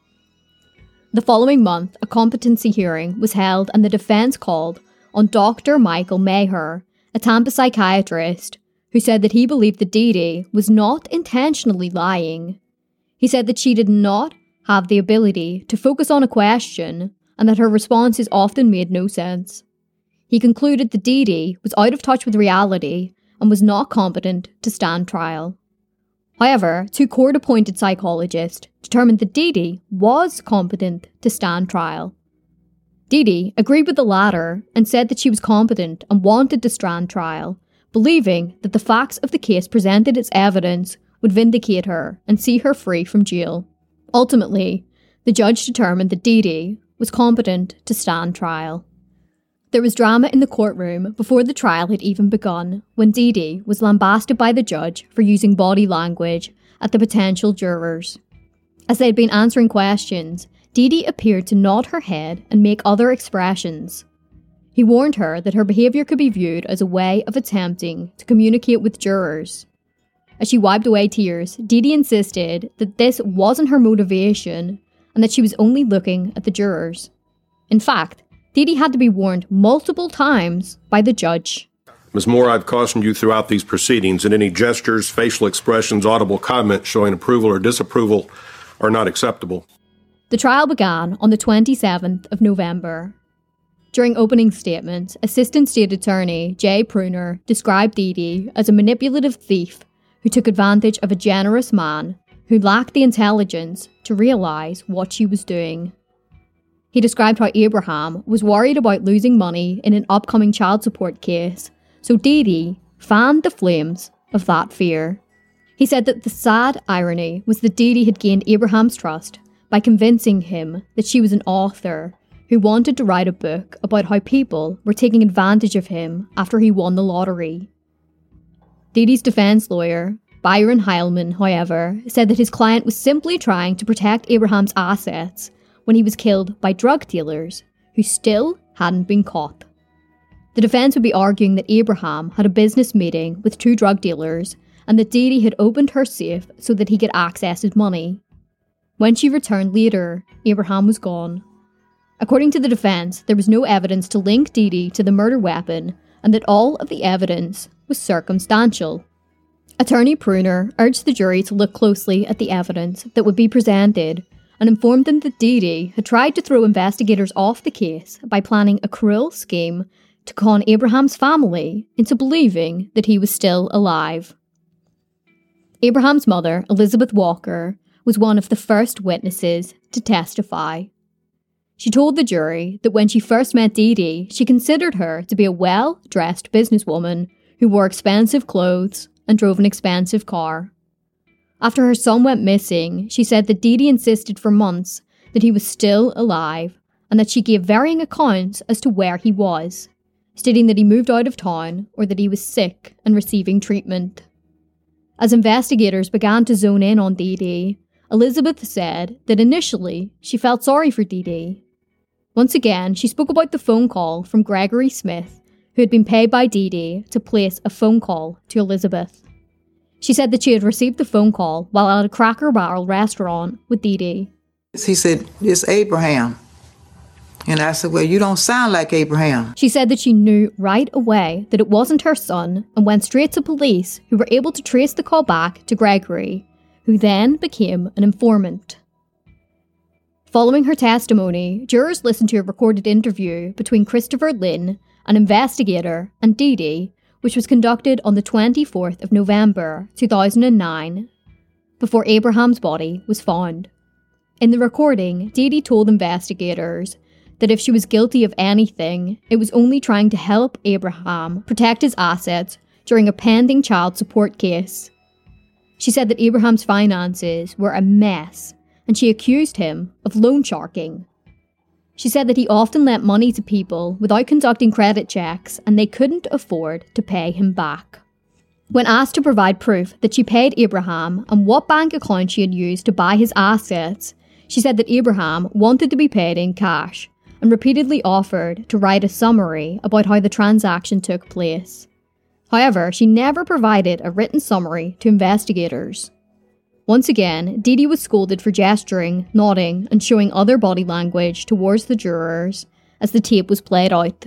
The following month, a competency hearing was held and the defence called on Dr. Michael Maher, a Tampa psychiatrist, who said that he believed that Dee Dee was not intentionally lying. He said that she did not have the ability to focus on a question and that her responses often made no sense. He concluded that Dee Dee was out of touch with reality and was not competent to stand trial. However, 2 court-appointed psychologists determined that Dee Dee was competent to stand trial. Dee Dee agreed with the latter and said that she was competent and wanted to stand trial, believing that the facts of the case presented as evidence would vindicate her and see her free from jail. Ultimately, the judge determined that Dee Dee was competent to stand trial. There was drama in the courtroom before the trial had even begun, when Dee Dee was lambasted by the judge for using body language at the potential jurors. As they had been answering questions, Dee Dee appeared to nod her head and make other expressions. He warned her that her behaviour could be viewed as a way of attempting to communicate with jurors. As she wiped away tears, Dee Dee insisted that this wasn't her motivation and that she was only looking at the jurors. In fact, Dee Dee had to be warned multiple times by the judge.
Ms. Moore, I've cautioned you throughout these proceedings that any gestures, facial expressions, audible comments showing approval or disapproval are not acceptable.
The trial began on the 27th of November. During opening statements, Assistant State Attorney Jay Pruner described Dee Dee as a manipulative thief who took advantage of a generous man who lacked the intelligence to realise what she was doing. He described how Abraham was worried about losing money in an upcoming child support case, so Dee Dee fanned the flames of that fear. He said that the sad irony was that Dee Dee had gained Abraham's trust by convincing him that she was an author who wanted to write a book about how people were taking advantage of him after he won the lottery. Dee Dee's defense lawyer, Byron Heilman, however, said that his client was simply trying to protect Abraham's assets when he was killed by drug dealers who still hadn't been caught. The defense would be arguing that Abraham had a business meeting with 2 drug dealers and that Dee Dee had opened her safe so that he could access his money. When she returned later, Abraham was gone. According to the defense, there was no evidence to link Dee Dee to the murder weapon and that all of the evidence was circumstantial. Attorney Pruner urged the jury to look closely at the evidence that would be presented and informed them that Dee Dee had tried to throw investigators off the case by planning a cruel scheme to con Abraham's family into believing that he was still alive. Abraham's mother, Elizabeth Walker, was one of the first witnesses to testify. She told the jury that when she first met Dee Dee, she considered her to be a well-dressed businesswoman who wore expensive clothes and drove an expensive car. After her son went missing, she said that Dee Dee insisted for months that he was still alive and that she gave varying accounts as to where he was, stating that he moved out of town or that he was sick and receiving treatment. As investigators began to zone in on Dee Dee, Elizabeth said that initially she felt sorry for Dee Dee. Once again, she spoke about the phone call from Gregory Smith, who had been paid by Dee Dee to place a phone call to Elizabeth. She said that she had received the phone call while at a Cracker Barrel restaurant with Dee Dee.
He said, "It's Abraham." And I said, "Well, you don't sound like Abraham."
She said that she knew right away that it wasn't her son and went straight to police, who were able to trace the call back to Gregory, who then became an informant. Following her testimony, jurors listened to a recorded interview between Christopher Lynn, an investigator, and Dee Dee, which was conducted on the 24th of November 2009, before Abraham's body was found. In the recording, Dee Dee told investigators that if she was guilty of anything, it was only trying to help Abraham protect his assets during a pending child support case. She said that Abraham's finances were a mess, and she accused him of loan sharking. She said that he often lent money to people without conducting credit checks, and they couldn't afford to pay him back. When asked to provide proof that she paid Abraham and what bank account she had used to buy his assets, she said that Abraham wanted to be paid in cash and repeatedly offered to write a summary about how the transaction took place. However, she never provided a written summary to investigators. Once again, Dee Dee was scolded for gesturing, nodding, and showing other body language towards the jurors as the tape was played out.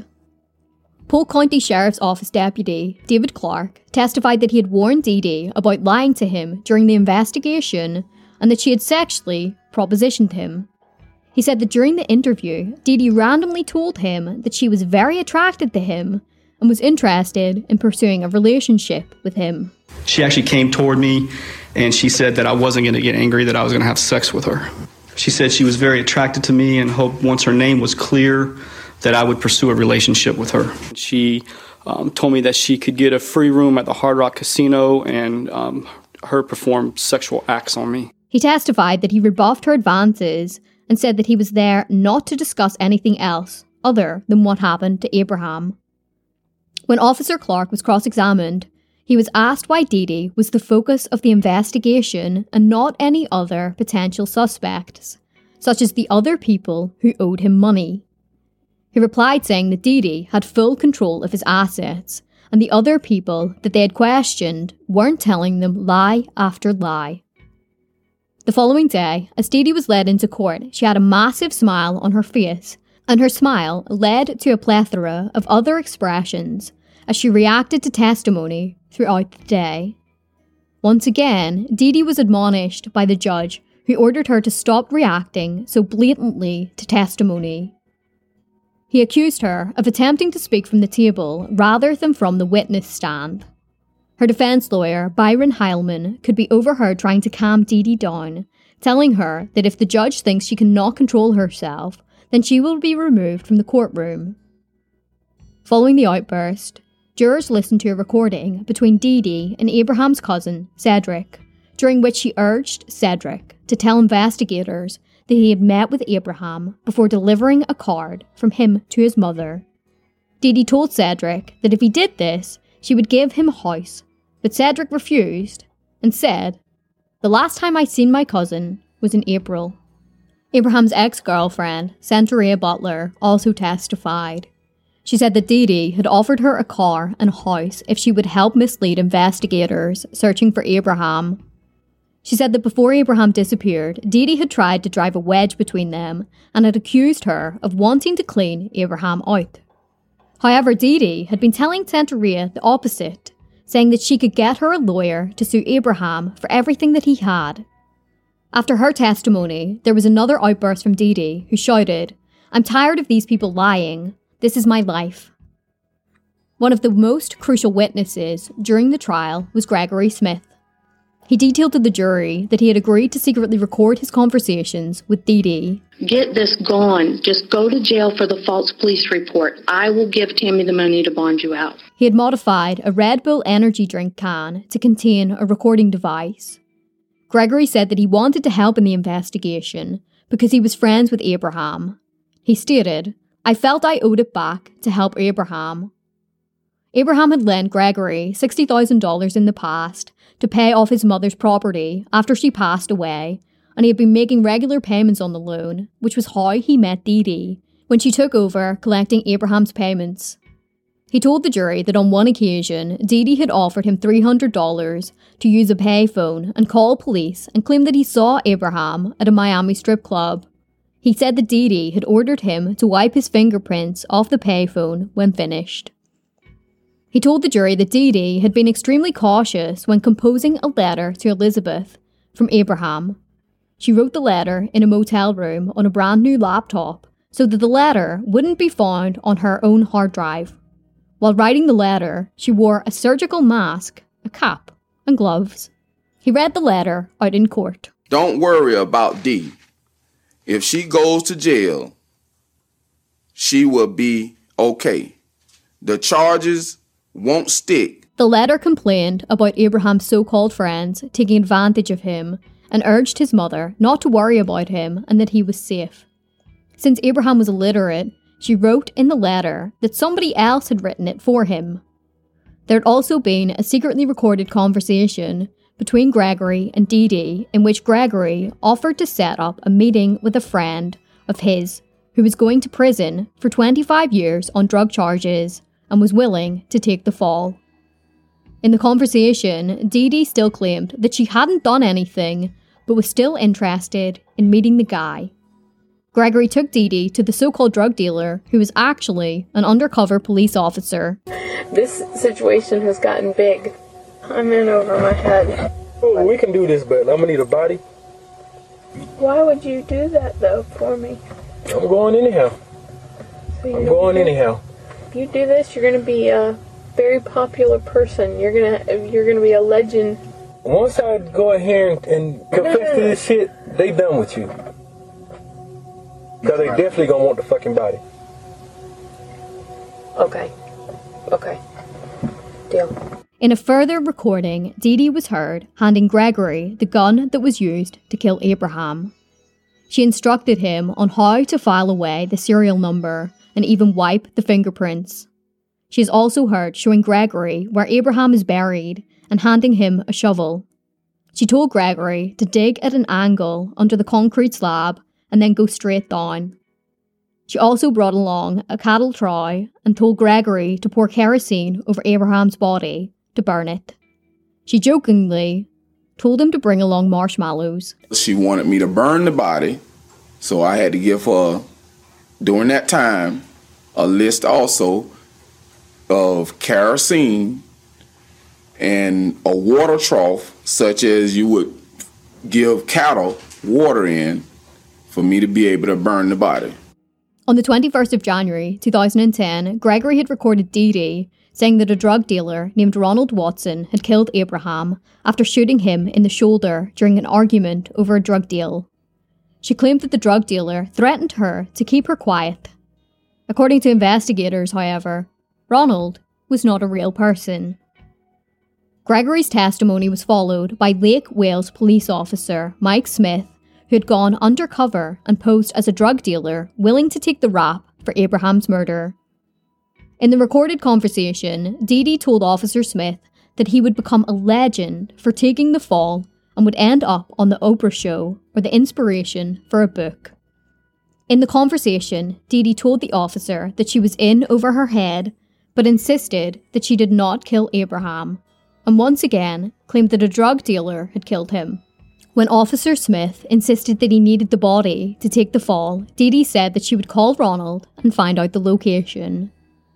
Polk County Sheriff's Office Deputy David Clark testified that he had warned Dee Dee about lying to him during the investigation and that she had sexually propositioned him. He said that during the interview, Dee Dee randomly told him that she was very attracted to him and was interested in pursuing a relationship with him.
She actually came toward me and she said that I wasn't going to get angry, that I was going to have sex with her. She said she was very attracted to me and hoped once her name was clear that I would pursue a relationship with her. She told me that she could get a free room at the Hard Rock Casino and her perform sexual acts on me.
He testified that he rebuffed her advances and said that he was there not to discuss anything else other than what happened to Abraham. When Officer Clark was cross-examined, he was asked why Dee Dee was the focus of the investigation and not any other potential suspects, such as the other people who owed him money. He replied saying that Dee Dee had full control of his assets and the other people that they had questioned weren't telling them lie after lie. The following day, as Dee Dee was led into court, she had a massive smile on her face, and her smile led to a plethora of other expressions as she reacted to testimony throughout the day. Once again, Dee Dee was admonished by the judge, who ordered her to stop reacting so blatantly to testimony. He accused her of attempting to speak from the table rather than from the witness stand. Her defense lawyer, Byron Heilman, could be overheard trying to calm Dee Dee down, telling her that if the judge thinks she cannot control herself, then she will be removed from the courtroom. Following the outburst, jurors listened to a recording between Dee Dee and Abraham's cousin, Cedric, during which she urged Cedric to tell investigators that he had met with Abraham before delivering a card from him to his mother. Dee Dee told Cedric that if he did this, she would give him a house, but Cedric refused and said, "The last time I seen my cousin was in April." Abraham's ex-girlfriend, Santeria Butler, also testified. She said that Dee Dee had offered her a car and a house if she would help mislead investigators searching for Abraham. She said that before Abraham disappeared, Dee Dee had tried to drive a wedge between them and had accused her of wanting to clean Abraham out. However, Dee Dee had been telling Santeria the opposite, saying that she could get her a lawyer to sue Abraham for everything that he had. After her testimony, there was another outburst from Dee Dee, who shouted, "I'm tired of these people lying. This is my life." One of the most crucial witnesses during the trial was Gregory Smith. He detailed to the jury that he had agreed to secretly record his conversations with Dee Dee.
"Get this gone. Just go to jail for the false police report. I will give Tammy the money to bond you out."
He had modified a Red Bull energy drink can to contain a recording device. Gregory said that he wanted to help in the investigation because he was friends with Abraham. He stated, "I felt I owed it back to help Abraham." Abraham had lent Gregory $60,000 in the past to pay off his mother's property after she passed away, and he had been making regular payments on the loan, which was how he met Dee Dee when she took over collecting Abraham's payments. He told the jury that on one occasion, Dee Dee had offered him $300 to use a payphone and call police and claim that he saw Abraham at a Miami strip club. He said that Dee Dee had ordered him to wipe his fingerprints off the payphone when finished. He told the jury that Dee Dee had been extremely cautious when composing a letter to Elizabeth from Abraham. She wrote the letter in a motel room on a brand new laptop so that the letter wouldn't be found on her own hard drive. While writing the letter, she wore a surgical mask, a cap, and gloves. He read the letter out in court.
"Don't worry about Dee. If she goes to jail, she will be okay. The charges won't stick."
The letter complained about Abraham's so-called friends taking advantage of him and urged his mother not to worry about him and that he was safe. Since Abraham was illiterate, she wrote in the letter that somebody else had written it for him. There had also been a secretly recorded conversation between Gregory and Dee Dee in which Gregory offered to set up a meeting with a friend of his who was going to prison for 25 years on drug charges and was willing to take the fall. In the conversation, Dee Dee still claimed that she hadn't done anything, but was still interested in meeting the guy. Gregory took Dee Dee to the so-called drug dealer, who was actually an undercover police officer.
This situation has gotten big. I'm in over my head.
Oh, we can do this, but I'm gonna need a body.
Why would you do that, though, for me?
I'm going anyhow. I'm going anyhow.
If you do this, you're gonna be a very popular person. You're gonna be a legend.
Once I go in here and confess to this shit, they done with you. Because they definitely gonna want the fucking body.
Okay. Deal.
In a further recording, Dee Dee was heard handing Gregory the gun that was used to kill Abraham. She instructed him on how to file away the serial number and even wipe the fingerprints. She is also heard showing Gregory where Abraham is buried and handing him a shovel. She told Gregory to dig at an angle under the concrete slab and then go straight down. She also brought along a cattle trough and told Gregory to pour kerosene over Abraham's body to burn it. She jokingly told him to bring along marshmallows.
She wanted me to burn the body, so I had to give her, during that time, a list also of kerosene and a water trough, such as you would give cattle water in, for me to be able to burn the body.
On the 21st of January 2010, Gregory had recorded Dee Dee saying that a drug dealer named Ronald Watson had killed Abraham after shooting him in the shoulder during an argument over a drug deal. She claimed that the drug dealer threatened her to keep her quiet. According to investigators, however, Ronald was not a real person. Gregory's testimony was followed by Lake Wales police officer Mike Smith, who had gone undercover and posed as a drug dealer willing to take the rap for Abraham's murder. In the recorded conversation, Dee Dee told Officer Smith that he would become a legend for taking the fall and would end up on the Oprah show or the inspiration for a book. In the conversation, Dee Dee told the officer that she was in over her head, but insisted that she did not kill Abraham, and once again claimed that a drug dealer had killed him. When Officer Smith insisted that he needed the body to take the fall, Dee Dee said that she would call Ronald and find out the location.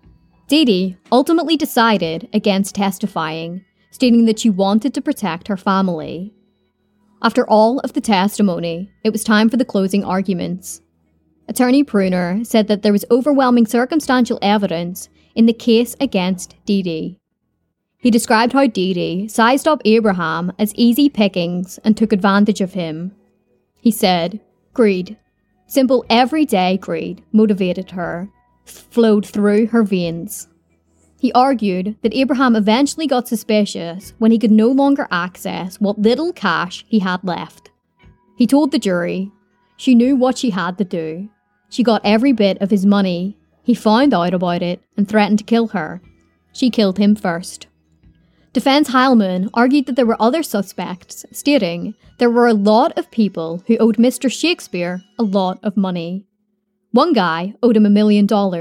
Dee Dee ultimately decided against testifying, stating that she wanted to protect her family. After all of the testimony, it was time for the closing arguments. Attorney Pruner said that there was overwhelming circumstantial evidence in the case against Dee Dee. He described how Dee Dee sized up Abraham as easy pickings and took advantage of him. He said, greed, simple everyday greed, motivated her, flowed through her veins. He argued that Abraham eventually got suspicious when he could no longer access what little cash he had left. He told the jury she knew what she had to do. She got every bit of his money. He found out about it and threatened to kill her. She killed him first. Defense Heilman argued that there were other suspects, stating there were a lot of people who owed Mr. Shakespeare a lot of money. One guy owed him $1 million.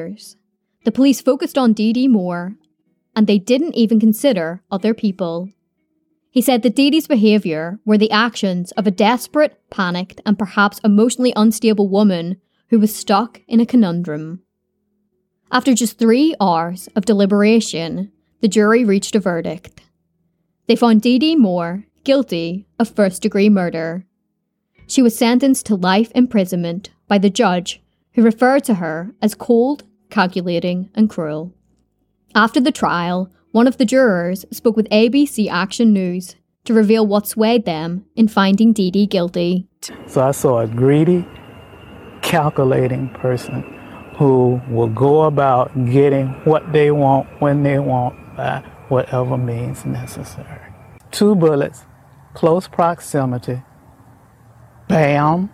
The police focused on Dee Dee more, and they didn't even consider other people. He said that Dee Dee's behaviour were the actions of a desperate, panicked, and perhaps emotionally unstable woman who was stuck in a conundrum. After just 3 hours of deliberation, the jury reached a verdict. They found Dee Dee Moore guilty of first-degree murder. She was sentenced to life imprisonment by the judge, who referred to her as cold, calculating, and cruel. After the trial, one of the jurors spoke with ABC Action News to reveal what swayed them in finding Dee Dee guilty.
So I saw a greedy, calculating person who will go about getting what they want when they want by whatever means necessary. 2 bullets, close proximity, bam.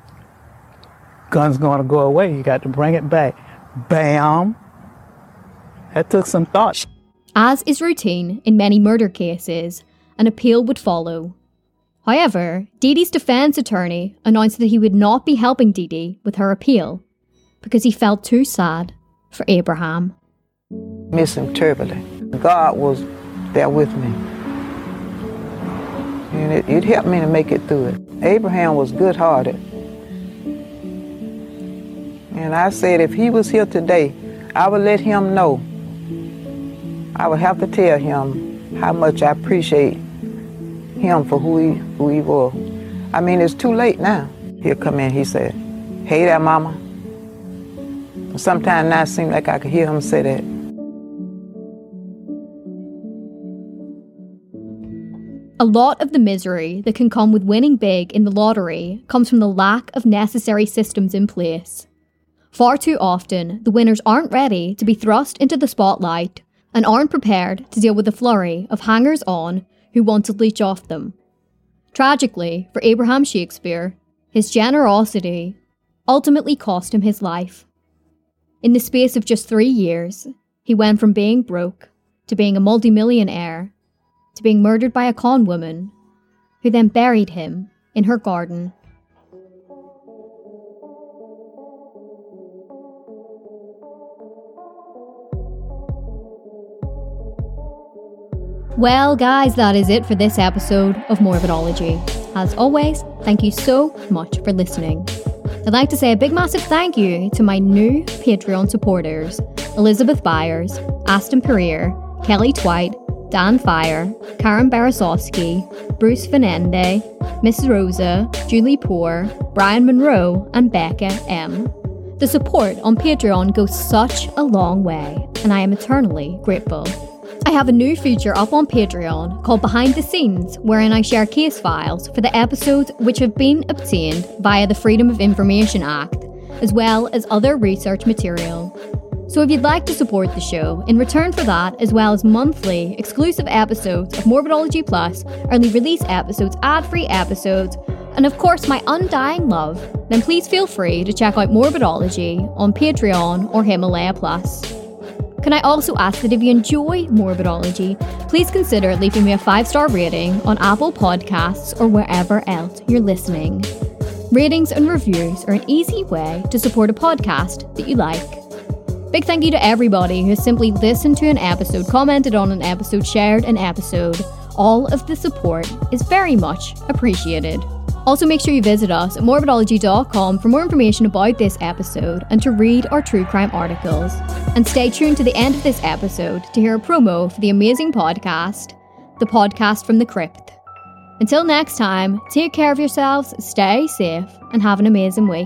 Gun's gonna go away, you got to bring it back. Bam. That took some thought.
As is routine in many murder cases, an appeal would follow. However, Dee Dee's defense attorney announced that he would not be helping Dee Dee with her appeal because he felt too sad for Abraham.
Miss him terribly. God was there with me. And it helped me to make it through it. Abraham was good-hearted. And I said if he was here today, I would let him know. I would have to tell him how much I appreciate him for who he was. I mean, it's too late now. He'll come in, he said, "Hey there, mama." Sometimes now it seems like I could hear him say that.
A lot of the misery that can come with winning big in the lottery comes from the lack of necessary systems in place. Far too often, the winners aren't ready to be thrust into the spotlight and aren't prepared to deal with the flurry of hangers-on who want to leech off them. Tragically, for Abraham Shakespeare, his generosity ultimately cost him his life. In the space of just 3 years, he went from being broke to being a multimillionaire to being murdered by a con woman who then buried him in her garden. Well, guys, that is it for this episode of Morbidology. As always, thank you so much for listening. I'd like to say a big massive thank you to my new Patreon supporters, Elizabeth Byers, Aston Pereira, Kelly Twite, Dan Fire, Karen Barasowski, Bruce Fernende, Mrs. Rosa, Julie Poor, Brian Monroe, and Becca M. The support on Patreon goes such a long way, and I am eternally grateful. I have a new feature up on Patreon called Behind the Scenes, wherein I share case files for the episodes which have been obtained via the Freedom of Information Act, as well as other research material. So if you'd like to support the show, in return for that, as well as monthly exclusive episodes of Morbidology Plus, early release episodes, ad-free episodes, and of course my undying love, then please feel free to check out Morbidology on Patreon or Himalaya Plus. Can I also ask that if you enjoy Morbidology, please consider leaving me a 5-star rating on Apple Podcasts or wherever else you're listening. Ratings and reviews are an easy way to support a podcast that you like. Big thank you to everybody who has simply listened to an episode, commented on an episode, shared an episode. All of the support is very much appreciated. Also, make sure you visit us at morbidology.com for more information about this episode and to read our true crime articles. And stay tuned to the end of this episode to hear a promo for the amazing podcast, The Podcast from the Crypt. Until next time, take care of yourselves, stay safe, and have an amazing week.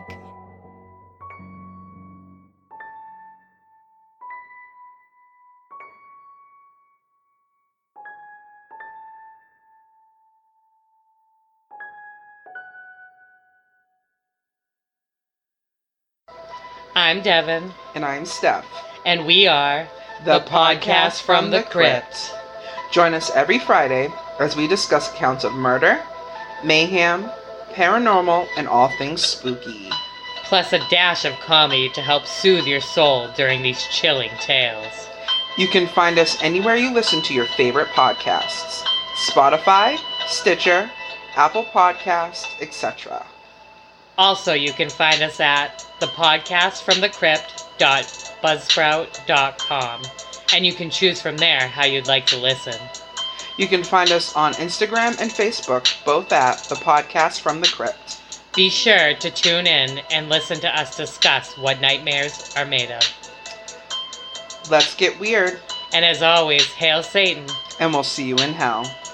I'm Devin.
And I'm Steph.
And we are the Podcast from the Crypt.
Join us every Friday as we discuss accounts of murder, mayhem, paranormal, and all things spooky.
Plus a dash of comedy to help soothe your soul during these chilling tales.
You can find us anywhere you listen to your favorite podcasts. Spotify, Stitcher, Apple Podcasts, etc.
Also, you can find us at thepodcastfromthecrypt.buzzsprout.com, and you can choose from there how you'd like to listen.
You can find us on Instagram and Facebook, both at The Podcast from the Crypt.
Be sure to tune in and listen to us discuss what nightmares are made of.
Let's get weird.
And as always, hail Satan.
And we'll see you in hell.